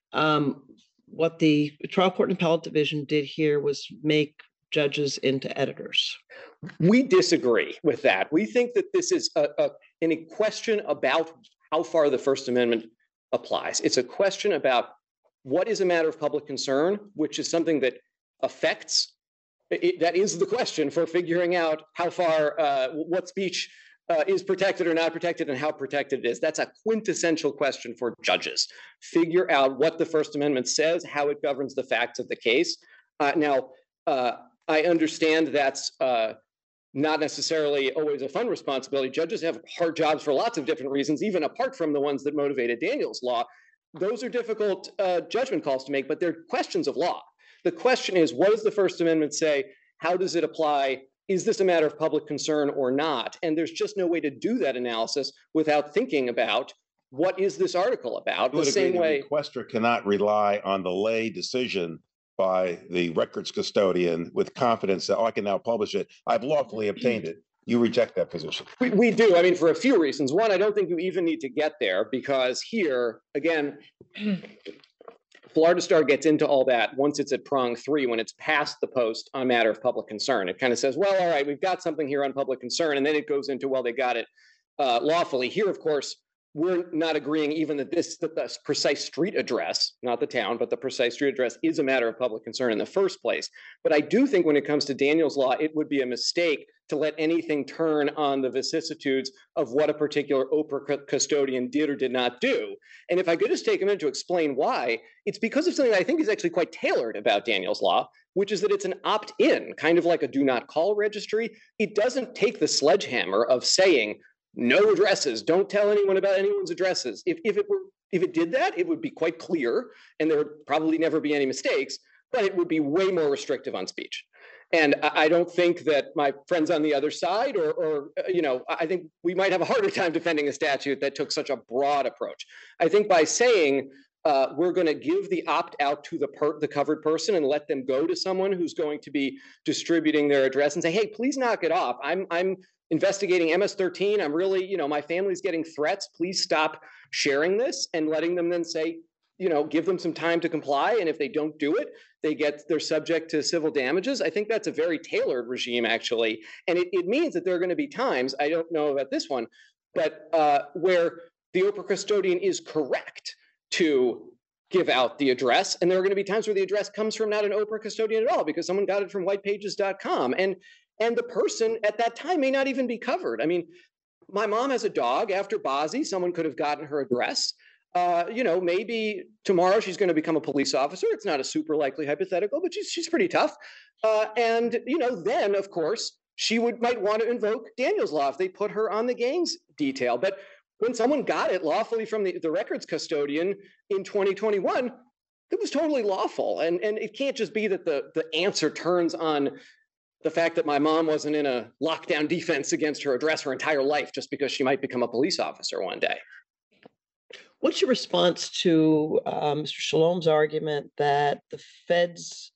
um, what the trial court and appellate division did here was make judges into editors? We disagree with that. We think that this is a, a, a question about how far the First Amendment applies. It's a question about what is a matter of public concern, which is something that affects, it, that is the question for figuring out how far, uh, what speech uh, is protected or not protected and how protected it is. That's a quintessential question for judges. Figure out what the First Amendment says, how it governs the facts of the case. Uh, now, uh, I understand that's uh, not necessarily always a fun responsibility. Judges have hard jobs for lots of different reasons, even apart from the ones that motivated Daniel's law. Those are difficult uh, judgment calls to make, but they're questions of law. The question is, what does the First Amendment say? How does it apply? Is this a matter of public concern or not? And there's just no way to do that analysis without thinking about what is this article about. The same way, the requester cannot rely on the lay decision by the records custodian with confidence that, oh, I can now publish it. I've lawfully obtained it. You reject that position. We, we do. I mean, for a few reasons. One, I don't think you even need to get there because here, again, Florida Star gets into all that once it's at prong three, when it's past the post on matter of public concern. It kind of says, well, all right, we've got something here on public concern. And then it goes into, well, they got it uh, lawfully. Here, of course, we're not agreeing even that this, that the precise street address, not the town, but the precise street address is a matter of public concern in the first place. But I do think when it comes to Daniel's Law, it would be a mistake to let anything turn on the vicissitudes of what a particular Oprah custodian did or did not do. And if I could just take a minute to explain why, it's because of something that I think is actually quite tailored about Daniel's Law, which is that it's an opt-in, kind of like a do not call registry. It doesn't take the sledgehammer of saying, no addresses, don't tell anyone about anyone's addresses. If, if it were, if it did that, it would be quite clear and there would probably never be any mistakes, but it would be way more restrictive on speech. And I don't think that my friends on the other side, or, or, you know, I think we might have a harder time defending a statute that took such a broad approach. I think by saying uh, we're going to give the opt-out to the per the covered person and let them go to someone who's going to be distributing their address and say, hey, please knock it off. I'm, I'm investigating M S thirteen. I'm really, you know, my family's getting threats. Please stop sharing this, and letting them then say, you know, give them some time to comply. And if they don't do it, they get, they're subject to civil damages. I think that's a very tailored regime, actually. And it, it means that there are going to be times, I don't know about this one, but uh, where the Oprah custodian is correct to give out the address. And there are going to be times where the address comes from not an Oprah custodian at all, because someone got it from white pages dot com. And, and the person at that time may not even be covered. I mean, my mom has a dog. After Bozzy, someone could have gotten her address. Uh, you know, maybe tomorrow she's going to become a police officer. It's not a super likely hypothetical, but she's she's pretty tough. Uh, and you know, then of course she would might want to invoke Daniel's Law if they put her on the gangs detail. But when someone got it lawfully from the, the records custodian in twenty twenty-one, it was totally lawful. And and it can't just be that the the answer turns on the fact that my mom wasn't in a lockdown defense against her address her entire life just because she might become a police officer one day. What's your response to uh, Mister Shalom's argument that the feds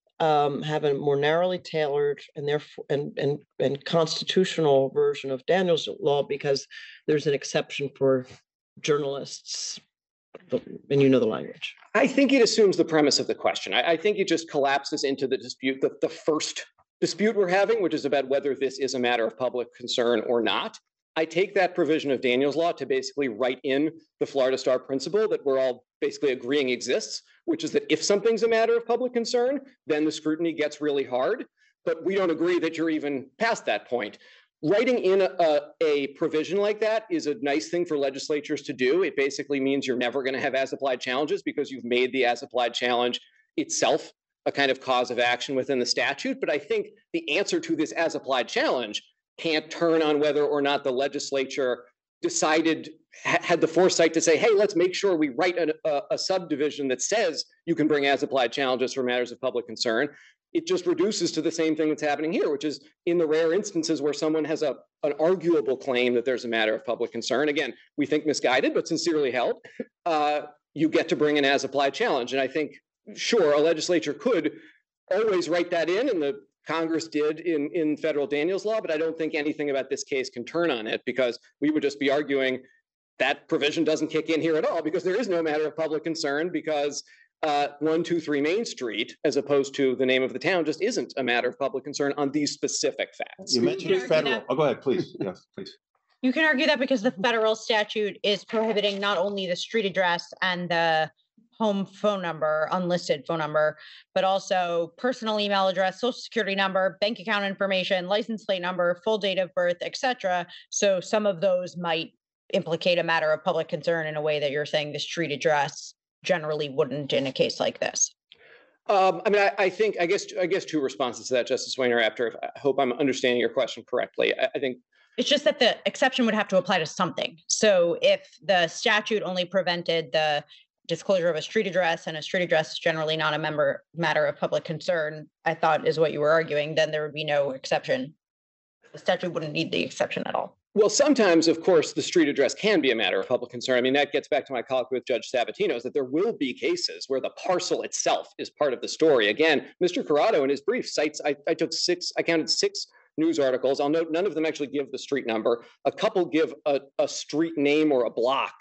um, have a more narrowly tailored and therefore and, and and constitutional version of Daniel's Law because there's an exception for journalists, and you know the language? I think it assumes the premise of the question. I, I think it just collapses into the dispute, the, the first dispute we're having, which is about whether this is a matter of public concern or not. I take that provision of Daniel's Law to basically write in the Florida Star principle that we're all basically agreeing exists, which is that if something's a matter of public concern, then the scrutiny gets really hard. But we don't agree that you're even past that point. Writing in a, a, a provision like that is a nice thing for legislatures to do. It basically means you're never going to have as-applied challenges because you've made the as-applied challenge itself a kind of cause of action within the statute. But I think the answer to this as-applied challenge can't turn on whether or not the legislature decided, ha had the foresight to say, hey, let's make sure we write a, a, a subdivision that says you can bring as-applied challenges for matters of public concern. It just reduces to the same thing that's happening here, which is in the rare instances where someone has a, an arguable claim that there's a matter of public concern. Again, we think misguided, but sincerely held. Uh, you get to bring an as-applied challenge. And I think, sure, a legislature could always write that in, and the Congress did in, in federal Daniel's Law, but I don't think anything about this case can turn on it because we would just be arguing that provision doesn't kick in here at all because there is no matter of public concern because uh, one two three Main Street, as opposed to the name of the town, just isn't a matter of public concern on these specific facts. You mentioned federal. Oh, go ahead, please. Yes, please. You can argue that because the federal statute is prohibiting not only the street address and the home phone number, unlisted phone number, but also personal email address, social security number, bank account information, license plate number, full date of birth, et cetera. So some of those might implicate a matter of public concern in a way that you're saying the street address generally wouldn't in a case like this. Um, I mean, I, I think, I guess, I guess two responses to that, Justice Weiner, after, if, I hope I'm understanding your question correctly. I, I think it's just that the exception would have to apply to something. So if the statute only prevented the disclosure of a street address, and a street address is generally not a member matter of public concern, I thought is what you were arguing, then there would be no exception. The statute wouldn't need the exception at all. Well, sometimes, of course, the street address can be a matter of public concern. I mean, that gets back to my colloquy with Judge Sabatino, is that there will be cases where the parcel itself is part of the story. Again, Mister Corrado in his brief cites, I, I took six, I counted six news articles. I'll note none of them actually give the street number. A couple give a, a street name or a block.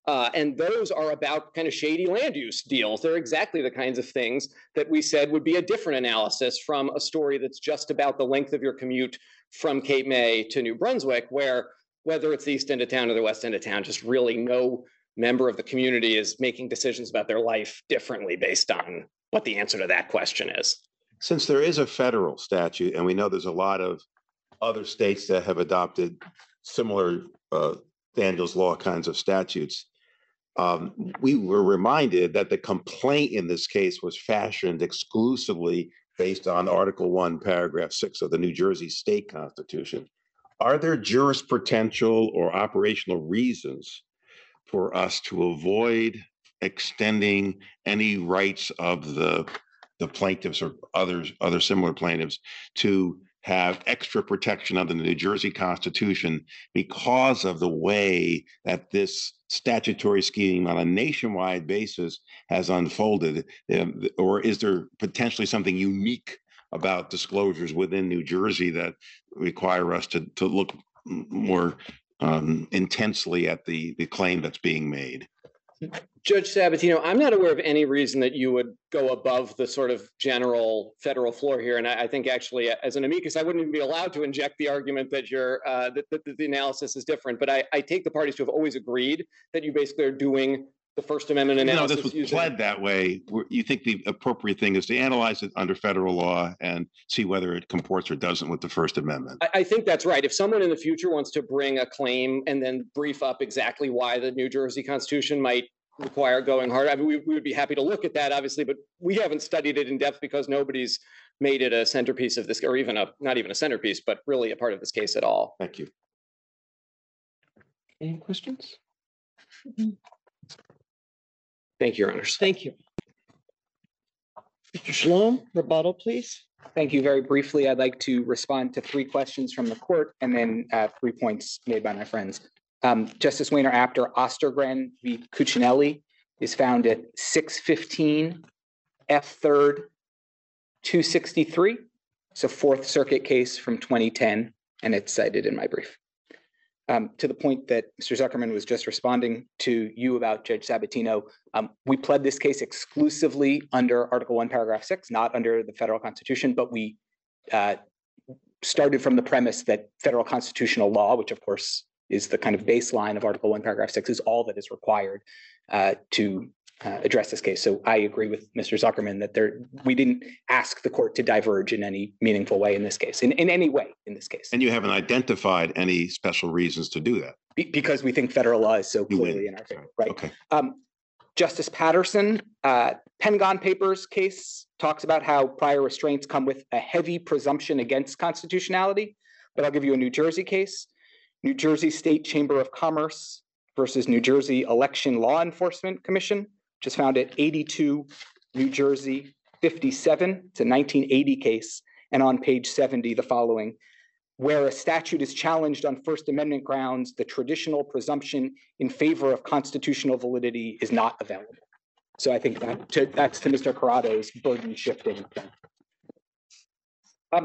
Uh, and those are about kind of shady land use deals. They're exactly the kinds of things that we said would be a different analysis from a story that's just about the length of your commute from Cape May to New Brunswick, where whether it's the east end of town or the west end of town, just really no member of the community is making decisions about their life differently based on what the answer to that question is. Since there is a federal statute, and we know there's a lot of other states that have adopted similar uh, Daniels Law kinds of statutes, um, we were reminded that the complaint in this case was fashioned exclusively based on Article One, Paragraph Six of the New Jersey State Constitution. Are there jurisprudential or operational reasons for us to avoid extending any rights of the the plaintiffs or others, other similar plaintiffs to have extra protection under the New Jersey Constitution because of the way that this statutory scheme on a nationwide basis has unfolded? Um, or is there potentially something unique about disclosures within New Jersey that require us to, to look more um, intensely at the, the claim that's being made? Judge Sabatino, I'm not aware of any reason that you would go above the sort of general federal floor here. And I, I think actually, as an amicus, I wouldn't even be allowed to inject the argument that you're uh, that, that, that the analysis is different. But I, I take the parties to have always agreed that you basically are doing the First Amendment analysis. No, this was using... pled that way. You think the appropriate thing is to analyze it under federal law and see whether it comports or doesn't with the First Amendment. I, I think that's right. If someone in the future wants to bring a claim and then brief up exactly why the New Jersey Constitution might require going hard, I mean, we, we would be happy to look at that, obviously, but we haven't studied it in depth because nobody's made it a centerpiece of this, or even a, not even a centerpiece, but really a part of this case at all. Thank you. Any questions? Thank you, Your Honors. Thank you. Mister Shalom, rebuttal, please. Thank you. Very briefly, I'd like to respond to three questions from the court and then uh, three points made by my friends. Um, Justice Wehner, after Ostergren v. Cuccinelli is found at six fifteen F third two sixty-three. It's a Fourth Circuit case from twenty ten, and it's cited in my brief. Um, to the point that Mister Zuckerman was just responding to you about, Judge Sabatino, um, we pled this case exclusively under Article One, Paragraph Six, not under the federal Constitution, but we uh, started from the premise that federal constitutional law, which of course is the kind of baseline of Article One, Paragraph Six, is all that is required uh, to uh, address this case. So I agree with Mister Zuckerman that there we didn't ask the court to diverge in any meaningful way in this case, in, in any way in this case. And you haven't identified any special reasons to do that? Be because we think federal law is so You clearly win. in our favor, right? Okay. Um, Justice Patterson, uh, Pentagon Papers case talks about how prior restraints come with a heavy presumption against constitutionality, but I'll give you a New Jersey case. New Jersey State Chamber of Commerce versus New Jersey Election Law Enforcement Commission, which is found at eighty-two New Jersey fifty-seven. It's a nineteen eighty case. And on page seventy, the following: where a statute is challenged on First Amendment grounds, the traditional presumption in favor of constitutional validity is not available. So I think that to, that's to Mister Corrado's burden shifting. Um,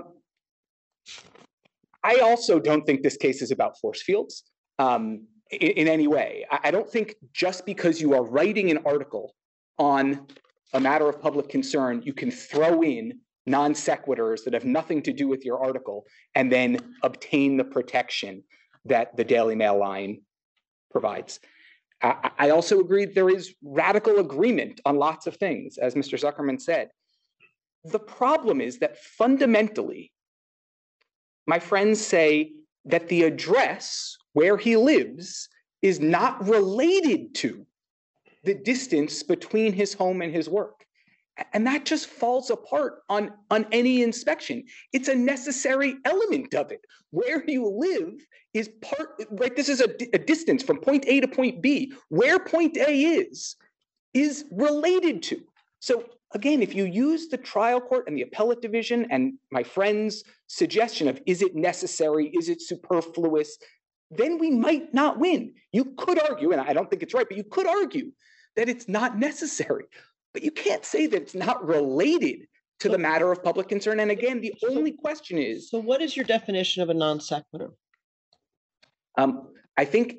I also don't think this case is about force fields um, in, in any way. I, I don't think just because you are writing an article on a matter of public concern, you can throw in non sequiturs that have nothing to do with your article and then obtain the protection that the Daily Mail line provides. I, I also agree there is radical agreement on lots of things, as Mister Zuckerman said. The problem is that fundamentally, my friends say that the address where he lives is not related to the distance between his home and his work. And that just falls apart on, on any inspection. It's a necessary element of it. Where you live is part, right? This is a, a distance from point A to point B. Where point A is, is related to. So again, if you use the trial court and the appellate division and my friend's suggestion of is it necessary, is it superfluous, then we might not win. You could argue, and I don't think it's right, but you could argue that it's not necessary. But you can't say that it's not related to the matter of public concern. And again, the only question is. So what is your definition of a non sequitur? Um, I think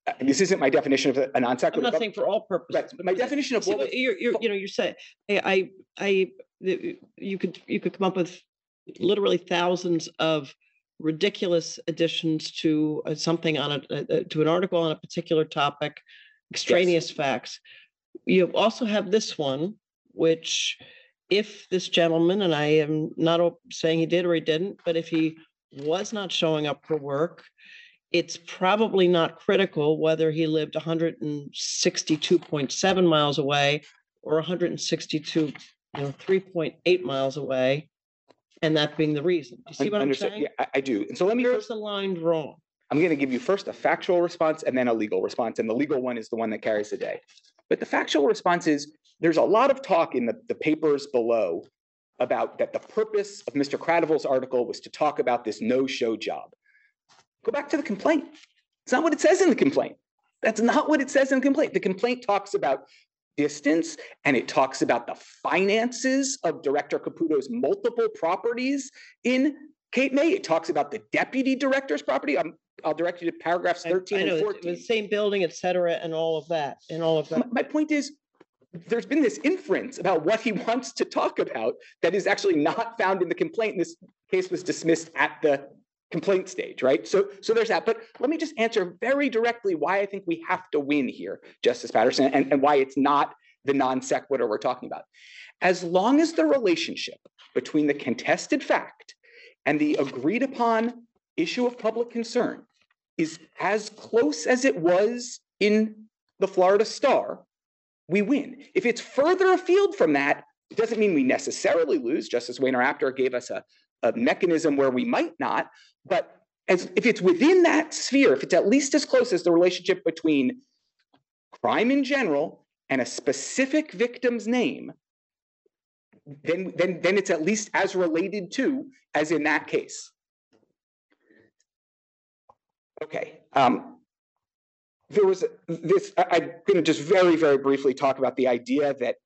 uh, this isn't my definition of a a non I'm sequitur. not but- saying for all purposes. Right, but my this- definition of see, what but was- You're, you're, you know, you're saying, I, I, I, the- you could, you could come up with literally thousands of ridiculous additions to uh, something on a, uh, uh, to an article on a particular topic, extraneous facts. You also have this one, which if this gentleman, and I am not o- saying he did or he didn't, but if he was not showing up for work, it's probably not critical whether he lived one hundred sixty-two point seven miles away or one hundred sixty-two, you know, three point eight miles away, and that being the reason. You see what I'm Understood. saying? Yeah, I, I do. And so let me Here's first, the line wrong. I'm going to give you first a factual response and then a legal response. And the legal one is the one that carries the day. But the factual response is there's a lot of talk in the, the papers below about that the purpose of Mister Cradiville's article was to talk about this no-show job. Go back to the complaint. It's not what it says in the complaint. That's not what it says in the complaint. The complaint talks about distance and it talks about the finances of Director Caputo's multiple properties in Cape May. It talks about the deputy director's property. I'm, I'll direct you to paragraphs I- thirteen I know, and it- fourteen. it was same building, et cetera, and all of that, and all of My, that. my point is, there's been this inference about what he wants to talk about that is actually not found in the complaint. This case was dismissed at the complaint stage, right? So, so there's that. But let me just answer very directly why I think we have to win here, Justice Patterson, and, and why it's not the non sequitur we're talking about. As long as the relationship between the contested fact and the agreed upon issue of public concern is as close as it was in the Florida Star, we win. If it's further afield from that, it doesn't mean we necessarily lose. Justice Wayner Apter gave us a, a mechanism where we might not, but as if it's within that sphere, if it's at least as close as the relationship between crime in general and a specific victim's name, then, then, then it's at least as related to as in that case. Okay. Um, there was this, I, I'm going to just very, very briefly talk about the idea that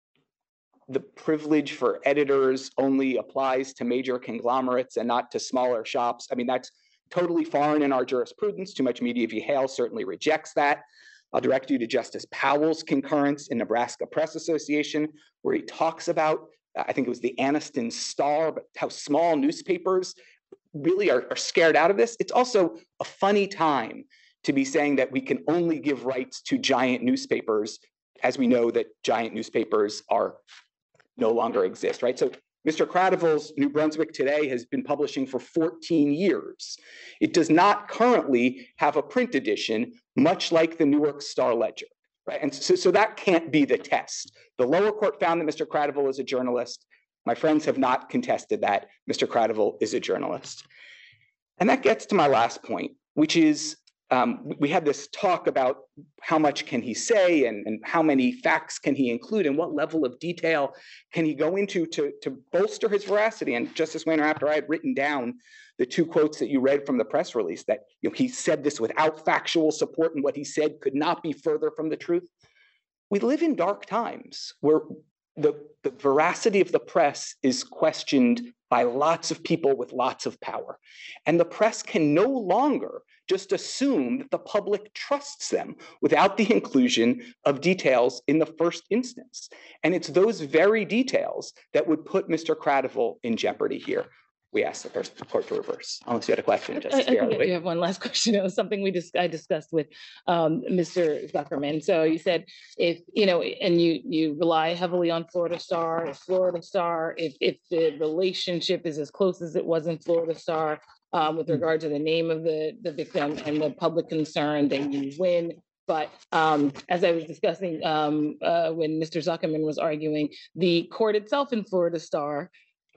the privilege for editors only applies to major conglomerates and not to smaller shops. I mean, that's totally foreign in our jurisprudence. Too Much Media v. Hale certainly rejects that. I'll direct you to Justice Powell's concurrence in Nebraska Press Association, where he talks about, I think it was the Anniston Star, but how small newspapers really are, are scared out of this. It's also a funny time to be saying that we can only give rights to giant newspapers, as we know that giant newspapers are no longer exist, right? So Mister Cradiville's New Brunswick Today has been publishing for fourteen years. It does not currently have a print edition, much like the Newark Star Ledger, right? And so, so that can't be the test. The lower court found that Mister Cradiville is a journalist. My friends have not contested that. Mister Cradiville is a journalist. And that gets to my last point, which is um, we had this talk about how much can he say and, and how many facts can he include and what level of detail can he go into to, to bolster his veracity. And Justice Wayner, after I had written down the two quotes that you read from the press release, that you know, he said this without factual support and what he said could not be further from the truth. We live in dark times where the, the veracity of the press is questioned by lots of people with lots of power. And the press can no longer just assume that the public trusts them without the inclusion of details in the first instance. And it's those very details that would put Mister Cradiville in jeopardy here. We ask the first court to reverse, unless you had a question, I, Justice I think I Garrett. do have one last question. It was something we just I discussed with um, Mister Zuckerman. So you said if you know, and you you rely heavily on Florida Star. If Florida Star, if if the relationship is as close as it was in Florida Star um, with regard to the name of the the victim and the public concern, then you win. But um, as I was discussing um, uh, when Mister Zuckerman was arguing, the court itself in Florida Star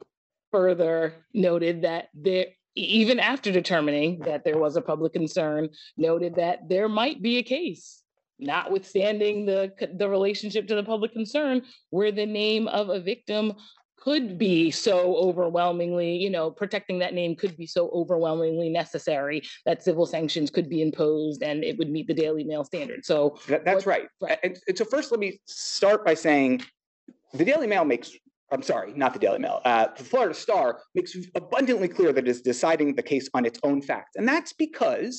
further noted that there, even after determining that there was a public concern, noted that there might be a case, notwithstanding the, the relationship to the public concern, where the name of a victim could be so overwhelmingly, you know, protecting that name could be so overwhelmingly necessary that civil sanctions could be imposed and it would meet the Daily Mail standard. So That, that's what- right. right. And, and so first, let me start by saying the Daily Mail makes, I'm sorry, not the Daily Mail, uh, the Florida Star makes abundantly clear that it is deciding the case on its own facts. And that's because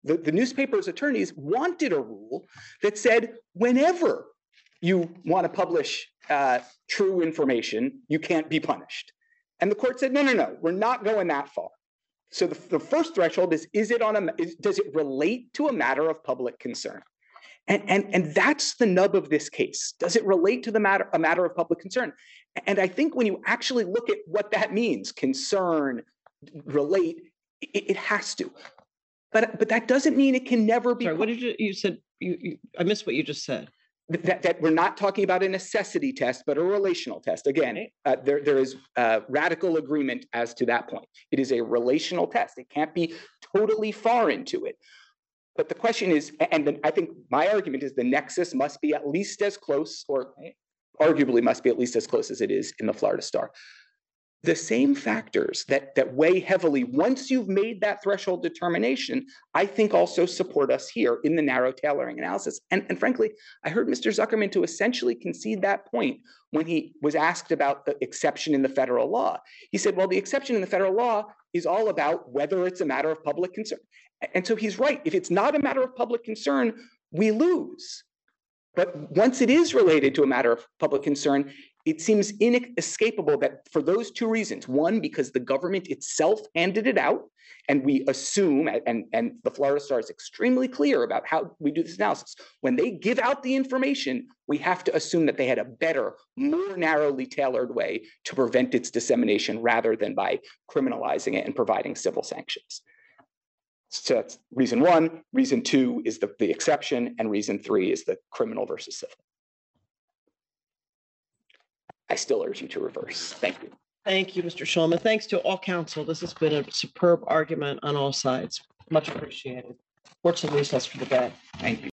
the, the newspaper's attorneys wanted a rule that said whenever you want to publish uh, true information, you can't be punished. And the court said, no, no, no, we're not going that far. So the, the first threshold is, is it on a, is, does it relate to a matter of public concern? And, and, and that's the nub of this case. Does it relate to the matter, a matter of public concern? And I think when you actually look at what that means, concern, relate, it, it has to. But, but that doesn't mean it can never be. Sorry, what did you, you said, you, you, I missed what you just said. That, that we're not talking about a necessity test, but a relational test. Again, uh, there, there is uh, radical agreement as to that point. It is a relational test. It can't be totally foreign to it. But the question is, and the, I think my argument is the nexus must be at least as close, or arguably must be at least as close as it is in the Florida Star. The same factors that, that weigh heavily once you've made that threshold determination, I think also support us here in the narrow tailoring analysis. And, and frankly, I heard Mister Zuckerman to essentially concede that point when he was asked about the exception in the federal law. He said, well, the exception in the federal law is all about whether it's a matter of public concern. And so he's right. If it's not a matter of public concern, we lose. But once it is related to a matter of public concern, it seems inescapable that for those two reasons, one, because the government itself handed it out, and we assume, and, and the Florida Star is extremely clear about how we do this analysis. When they give out the information, we have to assume that they had a better, more narrowly tailored way to prevent its dissemination rather than by criminalizing it and providing civil sanctions. So that's reason one. Reason two is the, the exception, and reason three is the criminal versus civil. I still urge you to reverse. Thank you. Thank you, Mister Shulman. Thanks to all counsel. This has been a superb argument on all sides. Much appreciated. Court's in recess for the day. Thank you.